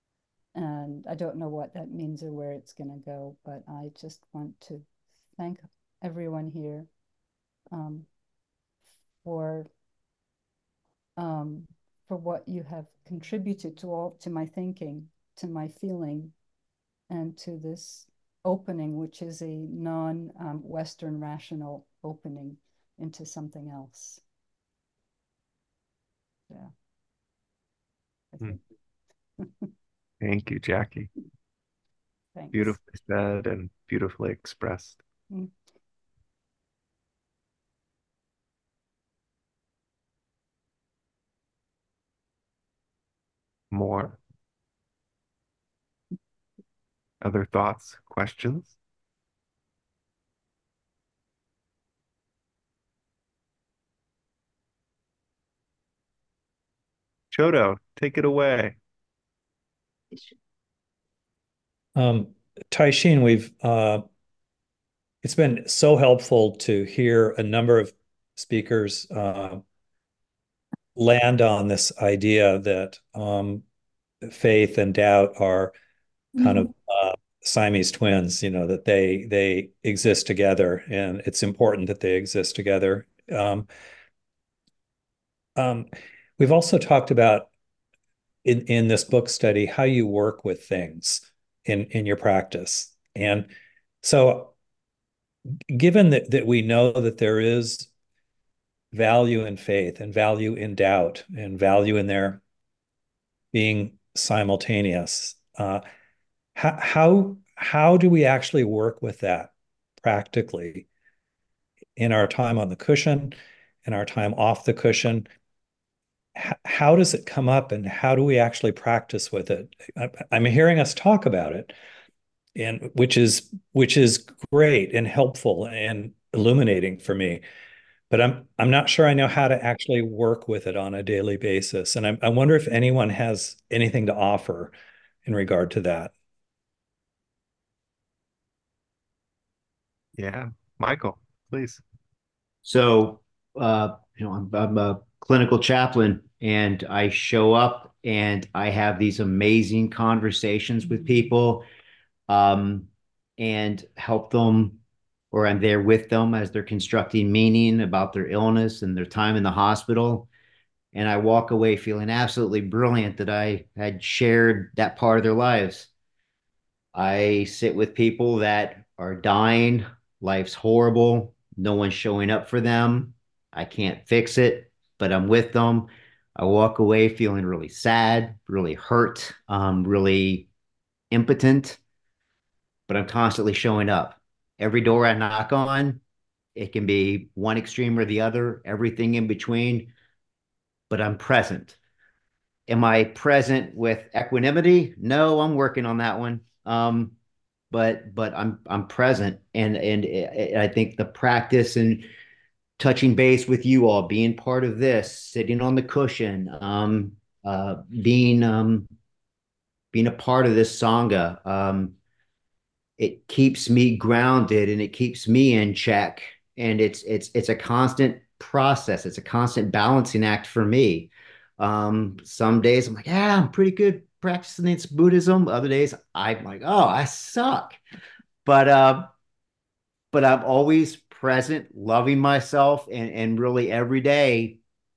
And I don't know what that means or where it's going to go, but I just want to thank everyone here um, for um, for what you have contributed to all to my thinking, to my feeling, and to this opening, which is a non-Western um, rational opening into something else. Yeah. Hmm. Thank you, Jackie. Thanks. Beautifully said and beautifully expressed. Mm. More? Other thoughts, questions? Chodo, take it away. Um, Taishin, we've uh, it's been so helpful to hear a number of speakers uh, land on this idea that um, faith and doubt are kind of uh, Siamese twins, you know, that they they exist together, and it's important that they exist together. Um, um, we've also talked about in in this book study how you work with things in in your practice, and so given that that we know that there is value in faith and value in doubt and value in their being simultaneous, uh, how how how do we actually work with that practically in our time on the cushion, in our time off the cushion? H- how does it come up, and how do we actually practice with it? I, I'm hearing us talk about it, and which is which is great and helpful and illuminating for me. But I'm I'm not sure I know how to actually work with it on a daily basis, and I, I wonder if anyone has anything to offer in regard to that. Yeah, Michael, please. So, uh, you know, I'm, I'm a clinical chaplain, and I show up and I have these amazing conversations with people, um, and help them, or I'm there with them as they're constructing meaning about their illness and their time in the hospital. And I walk away feeling absolutely brilliant that I had shared that part of their lives. I sit with people that are dying, life's horrible, no one's showing up for them. I can't fix it, but I'm with them. I walk away feeling really sad, really hurt, um, really impotent, but I'm constantly showing up. Every door I knock on, it can be one extreme or the other, everything in between, but I'm present. Am I present with equanimity? No, I'm working on that one. Um, but but I'm I'm present, and and I think the practice and touching base with you all, being part of this, sitting on the cushion, um, uh, being um, being a part of this sangha, um, it keeps me grounded and it keeps me in check, and it's it's it's a constant process. It's a constant balancing act for me. Um, some days I'm like, yeah, I'm pretty good practicing this Buddhism. Other days I'm like, oh, I suck. But uh, but I'm always present, loving myself, and and really every day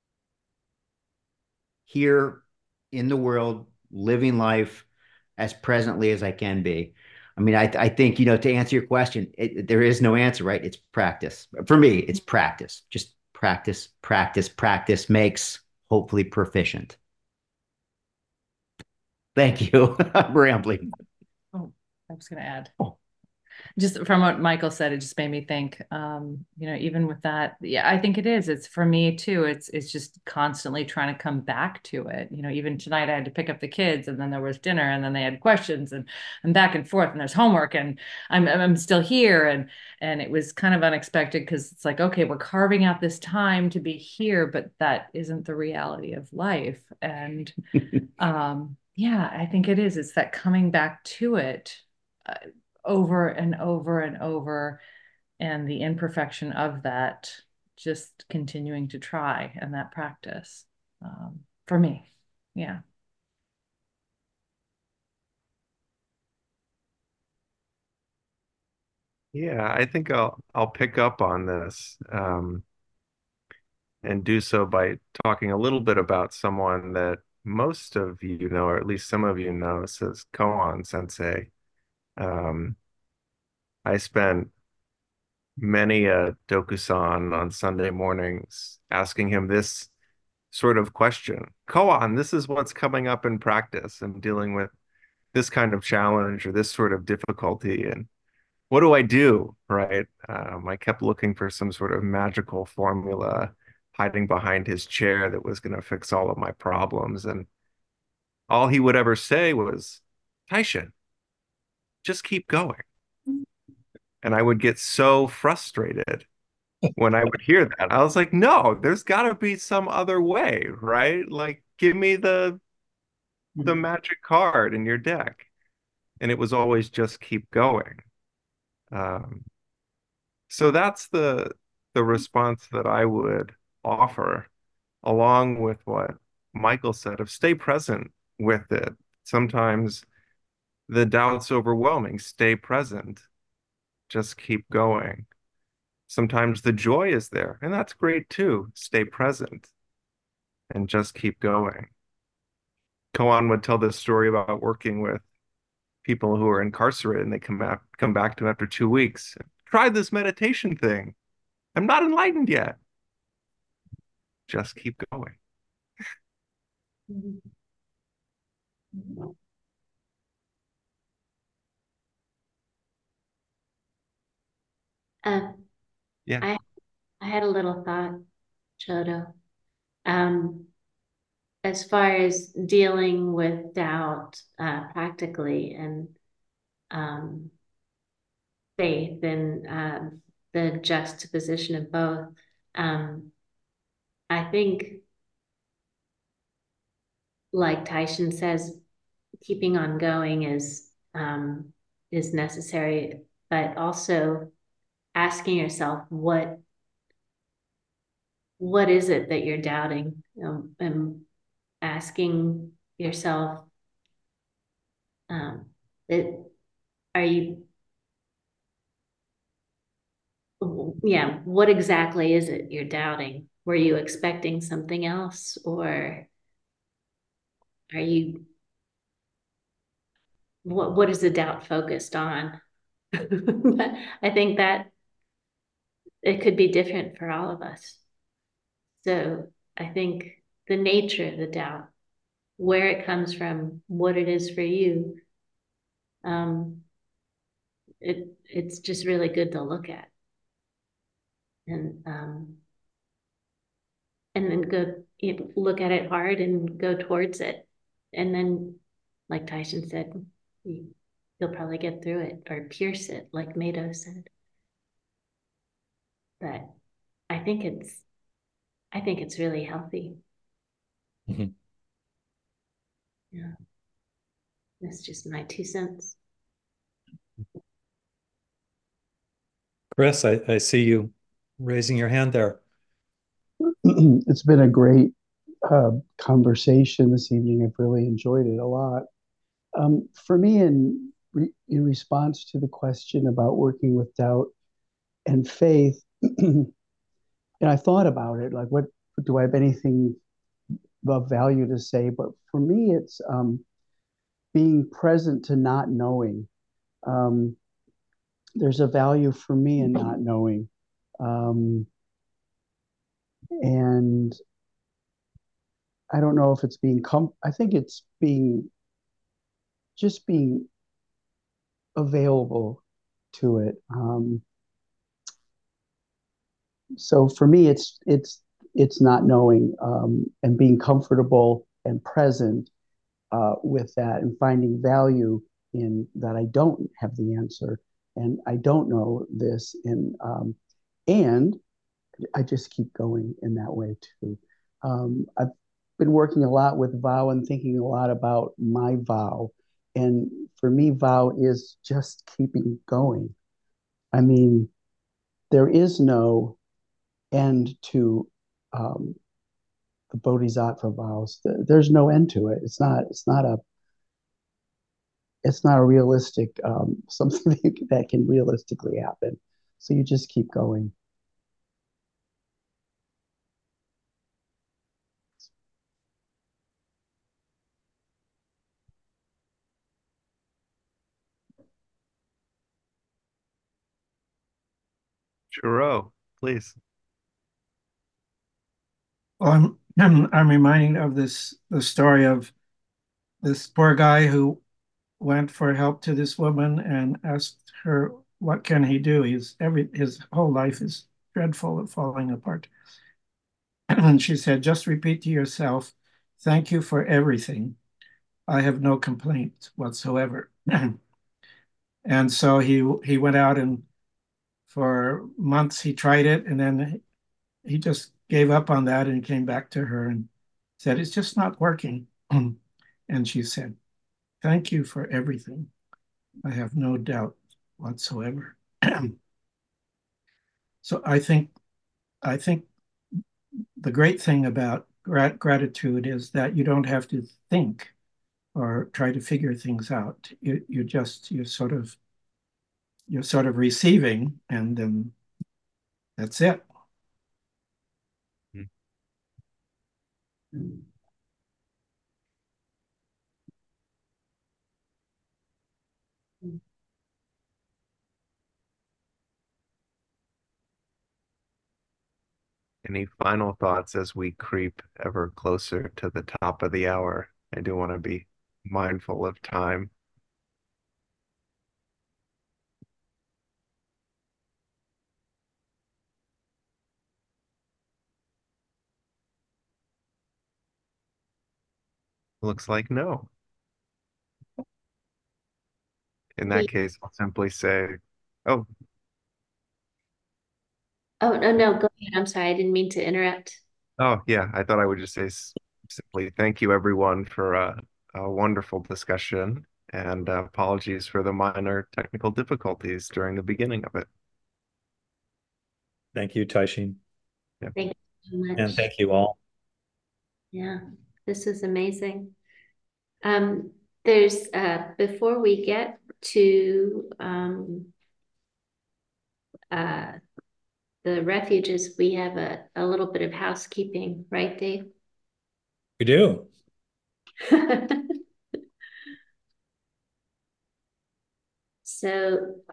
here in the world, living life as presently as I can be. I mean, I, I think, you know, to answer your question, it, there is no answer, right? It's practice. For me, it's practice. Just practice, practice, practice makes hopefully proficient. Thank you. I'm rambling. Oh, I was going to add. Oh. Just from what Michael said, it just made me think, um, you know, even with that, yeah, I think it is. It's for me too. It's it's just constantly trying to come back to it. You know, even tonight I had to pick up the kids, and then there was dinner, and then they had questions, and and back and forth, and there's homework, and I'm I'm still here, and and it was kind of unexpected because it's like, okay, we're carving out this time to be here, but that isn't the reality of life. And um, yeah, I think it is. It's that coming back to it. Uh, over and over and over, and the imperfection of that, just continuing to try and that practice, um, for me. Yeah. Yeah, I think I'll I'll pick up on this. Um, and do so by talking a little bit about someone that most of you know, or at least some of you know, says Koan Sensei. Um, I spent many a dokusan on Sunday mornings asking him this sort of question. Koan, this is what's coming up in practice. I'm dealing with this kind of challenge or this sort of difficulty. And what do I do? Right? Um, I kept looking for some sort of magical formula hiding behind his chair that was going to fix all of my problems. And all he would ever say was, Taishin, just keep going. And I would get so frustrated when I would hear that. I was like, no, there's got to be some other way, right? Like, give me the the magic card in your deck. And it was always just keep going. Um, so that's the the response that I would offer, along with what Michael said of stay present with it. Sometimes the doubt's overwhelming. Stay present. Just keep going. Sometimes the joy is there, and that's great too. Stay present and just keep going. Koan would tell this story about working with people who are incarcerated and they come back come back to after two weeks. Try this meditation thing. I'm not enlightened yet. Just keep going. Uh, Yeah. I I had a little thought, Chodo. Um, as far as dealing with doubt uh, practically and um, faith and uh, the juxtaposition of both, um, I think, like Taishin says, keeping on going is um, is necessary, but also asking yourself what what is it that you're doubting, um, and asking yourself, um, it, are you, yeah, what exactly is it you're doubting? Were you expecting something else, or are you, what what is the doubt focused on? I think that it could be different for all of us. So I think the nature of the doubt, where it comes from, what it is for you, um, it it's just really good to look at, and um, and then go, you know, look at it hard and go towards it, and then, like Taishin said, you, you'll probably get through it or pierce it, like Mado said. But I think it's I think it's really healthy. Mhm. Yeah, that's just my two cents. Chris, I, I see you raising your hand there. It's been a great uh, conversation this evening. I've really enjoyed it a lot. Um, for me, in re in response to the question about working with doubt and faith, and I thought about it, like, what do I have anything of value to say? But for me, it's um, being present to not knowing. Um, there's a value for me in not knowing. Um, and I don't know if it's being com I think it's being just being available to it. Um, so for me, it's it's it's not knowing, um, and being comfortable and present uh, with that, and finding value in that. I don't have the answer, and I don't know this, and um, and I just keep going in that way too. Um, I've been working a lot with vow and thinking a lot about my vow. And for me, vow is just keeping going. I mean, there is no end to um, the bodhisattva vows. There's no end to it. It's not. It's not a. It's not a realistic um, something that can realistically happen. So you just keep going. Churro, please. Well, I'm, I'm I'm reminding of this the story of this poor guy who went for help to this woman and asked her, what can he do? He's every his whole life is dreadful of falling apart. And she said, just repeat to yourself, thank you for everything. I have no complaint whatsoever. And so he he went out, and for months he tried it, and then he just gave up on that and came back to her and said, it's just not working. And she said, thank you for everything. I have no doubt whatsoever. So I think I think the great thing about grat gratitude is that you don't have to think or try to figure things out. You you just you sort of you're sort of receiving, and then that's it. Mm. Any final thoughts as we creep ever closer to the top of the hour? I do want to be mindful of time. Looks like no. In that case, I'll simply say, oh, Oh, no, no, go ahead. I'm sorry. I didn't mean to interrupt. oh yeah, I thought I would just say s- simply thank you everyone for a, a wonderful discussion, and uh, apologies for the minor technical difficulties during the beginning of it. Thank you, Taishin. Yeah. Thank you so much. And thank you all. Yeah, this is amazing. Um, there's, uh, before we get to um, uh, the refuges, we have a, a little bit of housekeeping, right, Dave? We do. So,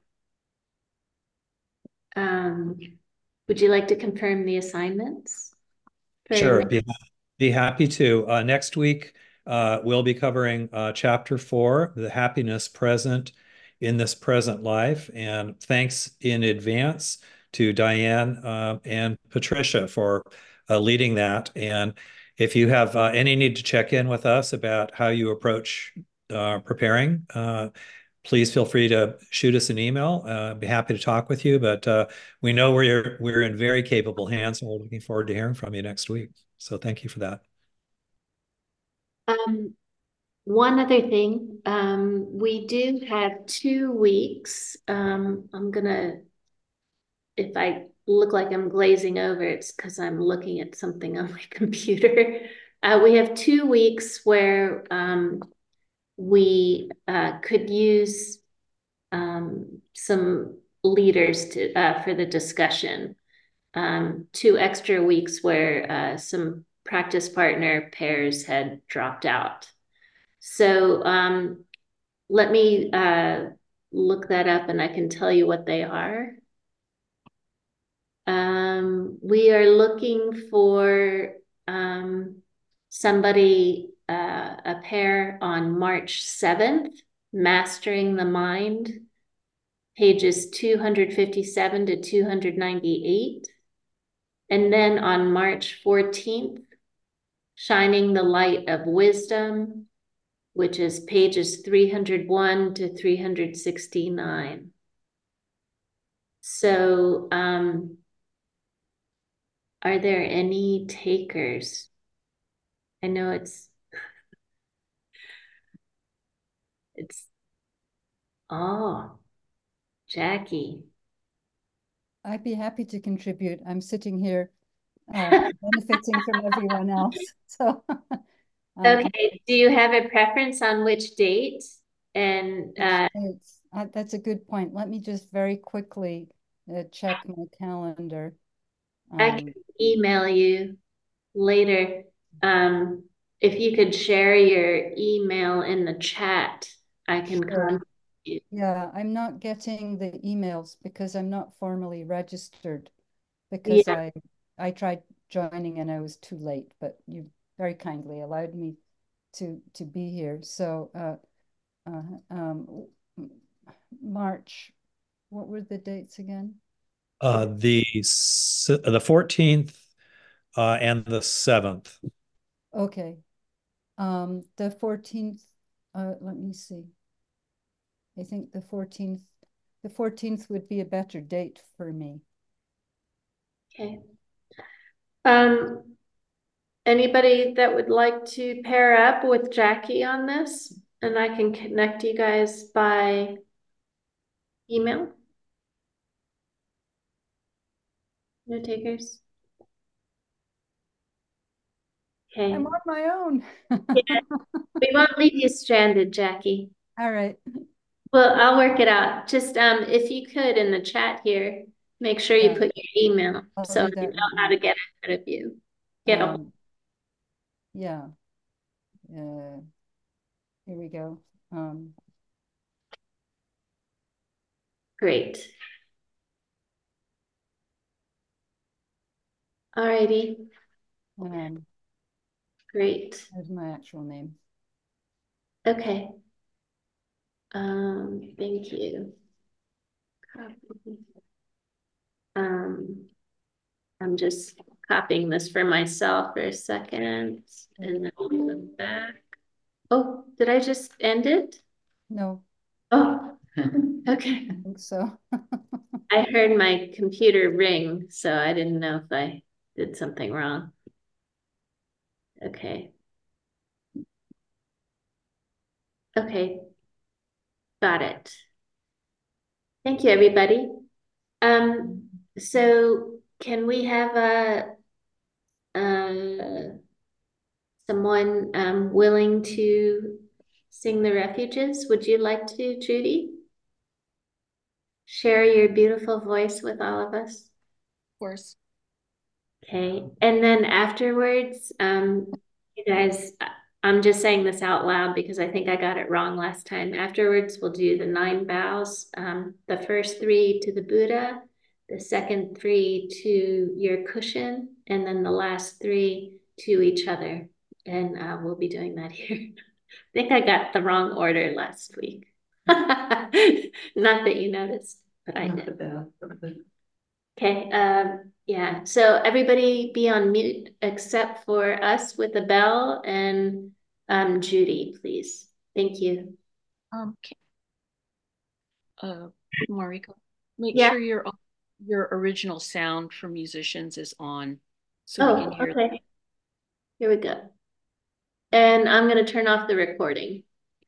um, would you like to confirm the assignments? for Sure, next- be, be happy to. Uh, next week, uh, we'll be covering uh, chapter four, the happiness present in this present life. And thanks in advance to Diane uh, and Patricia for uh, leading that. And if you have uh, any need to check in with us about how you approach uh, preparing, uh, please feel free to shoot us an email. Uh, be happy to talk with you, but uh, we know we're we're in very capable hands, and we're looking forward to hearing from you next week. So thank you for that. Um, one other thing, um, we do have two weeks. Um, I'm gonna, if I look like I'm glazing over, it's because I'm looking at something on my computer. Uh, we have two weeks where um, we uh, could use um, some leaders to uh, for the discussion. Um, two extra weeks where uh, some practice partner pairs had dropped out. So um, let me uh, look that up and I can tell you what they are. Um, we are looking for um, somebody, uh, a pair on March seventh, Mastering the Mind, pages two hundred fifty-seven to two hundred ninety-eight. And then on March fourteenth, Shining the Light of Wisdom, which is pages three hundred one to three hundred sixty-nine. So, um, are there any takers? I know it's, it's, oh, Jackie. I'd be happy to contribute. I'm sitting here uh, benefiting from everyone else. So, um, Okay, do you have a preference on which date? And uh, it's, uh, that's a good point. Let me just very quickly uh, check my calendar. Um, I can email you later. Um, if you could share your email in the chat, I can Sure. contact Yeah, I'm not getting the emails because I'm not formally registered, because Yeah. I I tried joining and I was too late, but you very kindly allowed me to to be here. So uh, uh um March, what were the dates again? Uh, the s- the fourteenth uh, and the seventh. Okay. Um, the fourteenth, uh, let me see. I think the fourteenth, the fourteenth would be a better date for me. Okay. Um, anybody that would like to pair up with Jackie on this, and I can connect you guys by email? No takers? Okay. I'm on my own. Yeah, we won't leave you stranded, Jackie. All right. Well, I'll work it out. Just um, if you could in the chat here, make sure you Yeah. put your email I'll so do you that know right how now. to get ahead of you. Get a Um, yeah. Uh, here we go. Um, great. Alrighty. um, Great. There's my actual name. Okay. Um, thank you. Copy. Um, I'm just copying this for myself for a second, and then I'll come back. Oh, did I just end it? No. Oh, okay. I think so. I heard my computer ring, so I didn't know if I did something wrong. Okay. Okay. Got it. Thank you, everybody. Um, so can we have a uh someone um willing to sing the refuges? Would you like to, Judy? Share your beautiful voice with all of us? Of course. Okay, and then afterwards, um, you guys, I'm just saying this out loud because I think I got it wrong last time. Afterwards, we'll do the nine bows, um, the first three to the Buddha, the second three to your cushion, and then the last three to each other. And uh, we'll be doing that here. I think I got the wrong order last week. Not that you noticed, but I did. Okay, um, yeah, so everybody be on mute except for us with the bell and um, Judy, please. Thank you. Um, okay. Uh, Mariko, make Yeah. sure your your original sound for musicians is on, so Oh, we can hear. okay. Here we go. And I'm going to turn off the recording.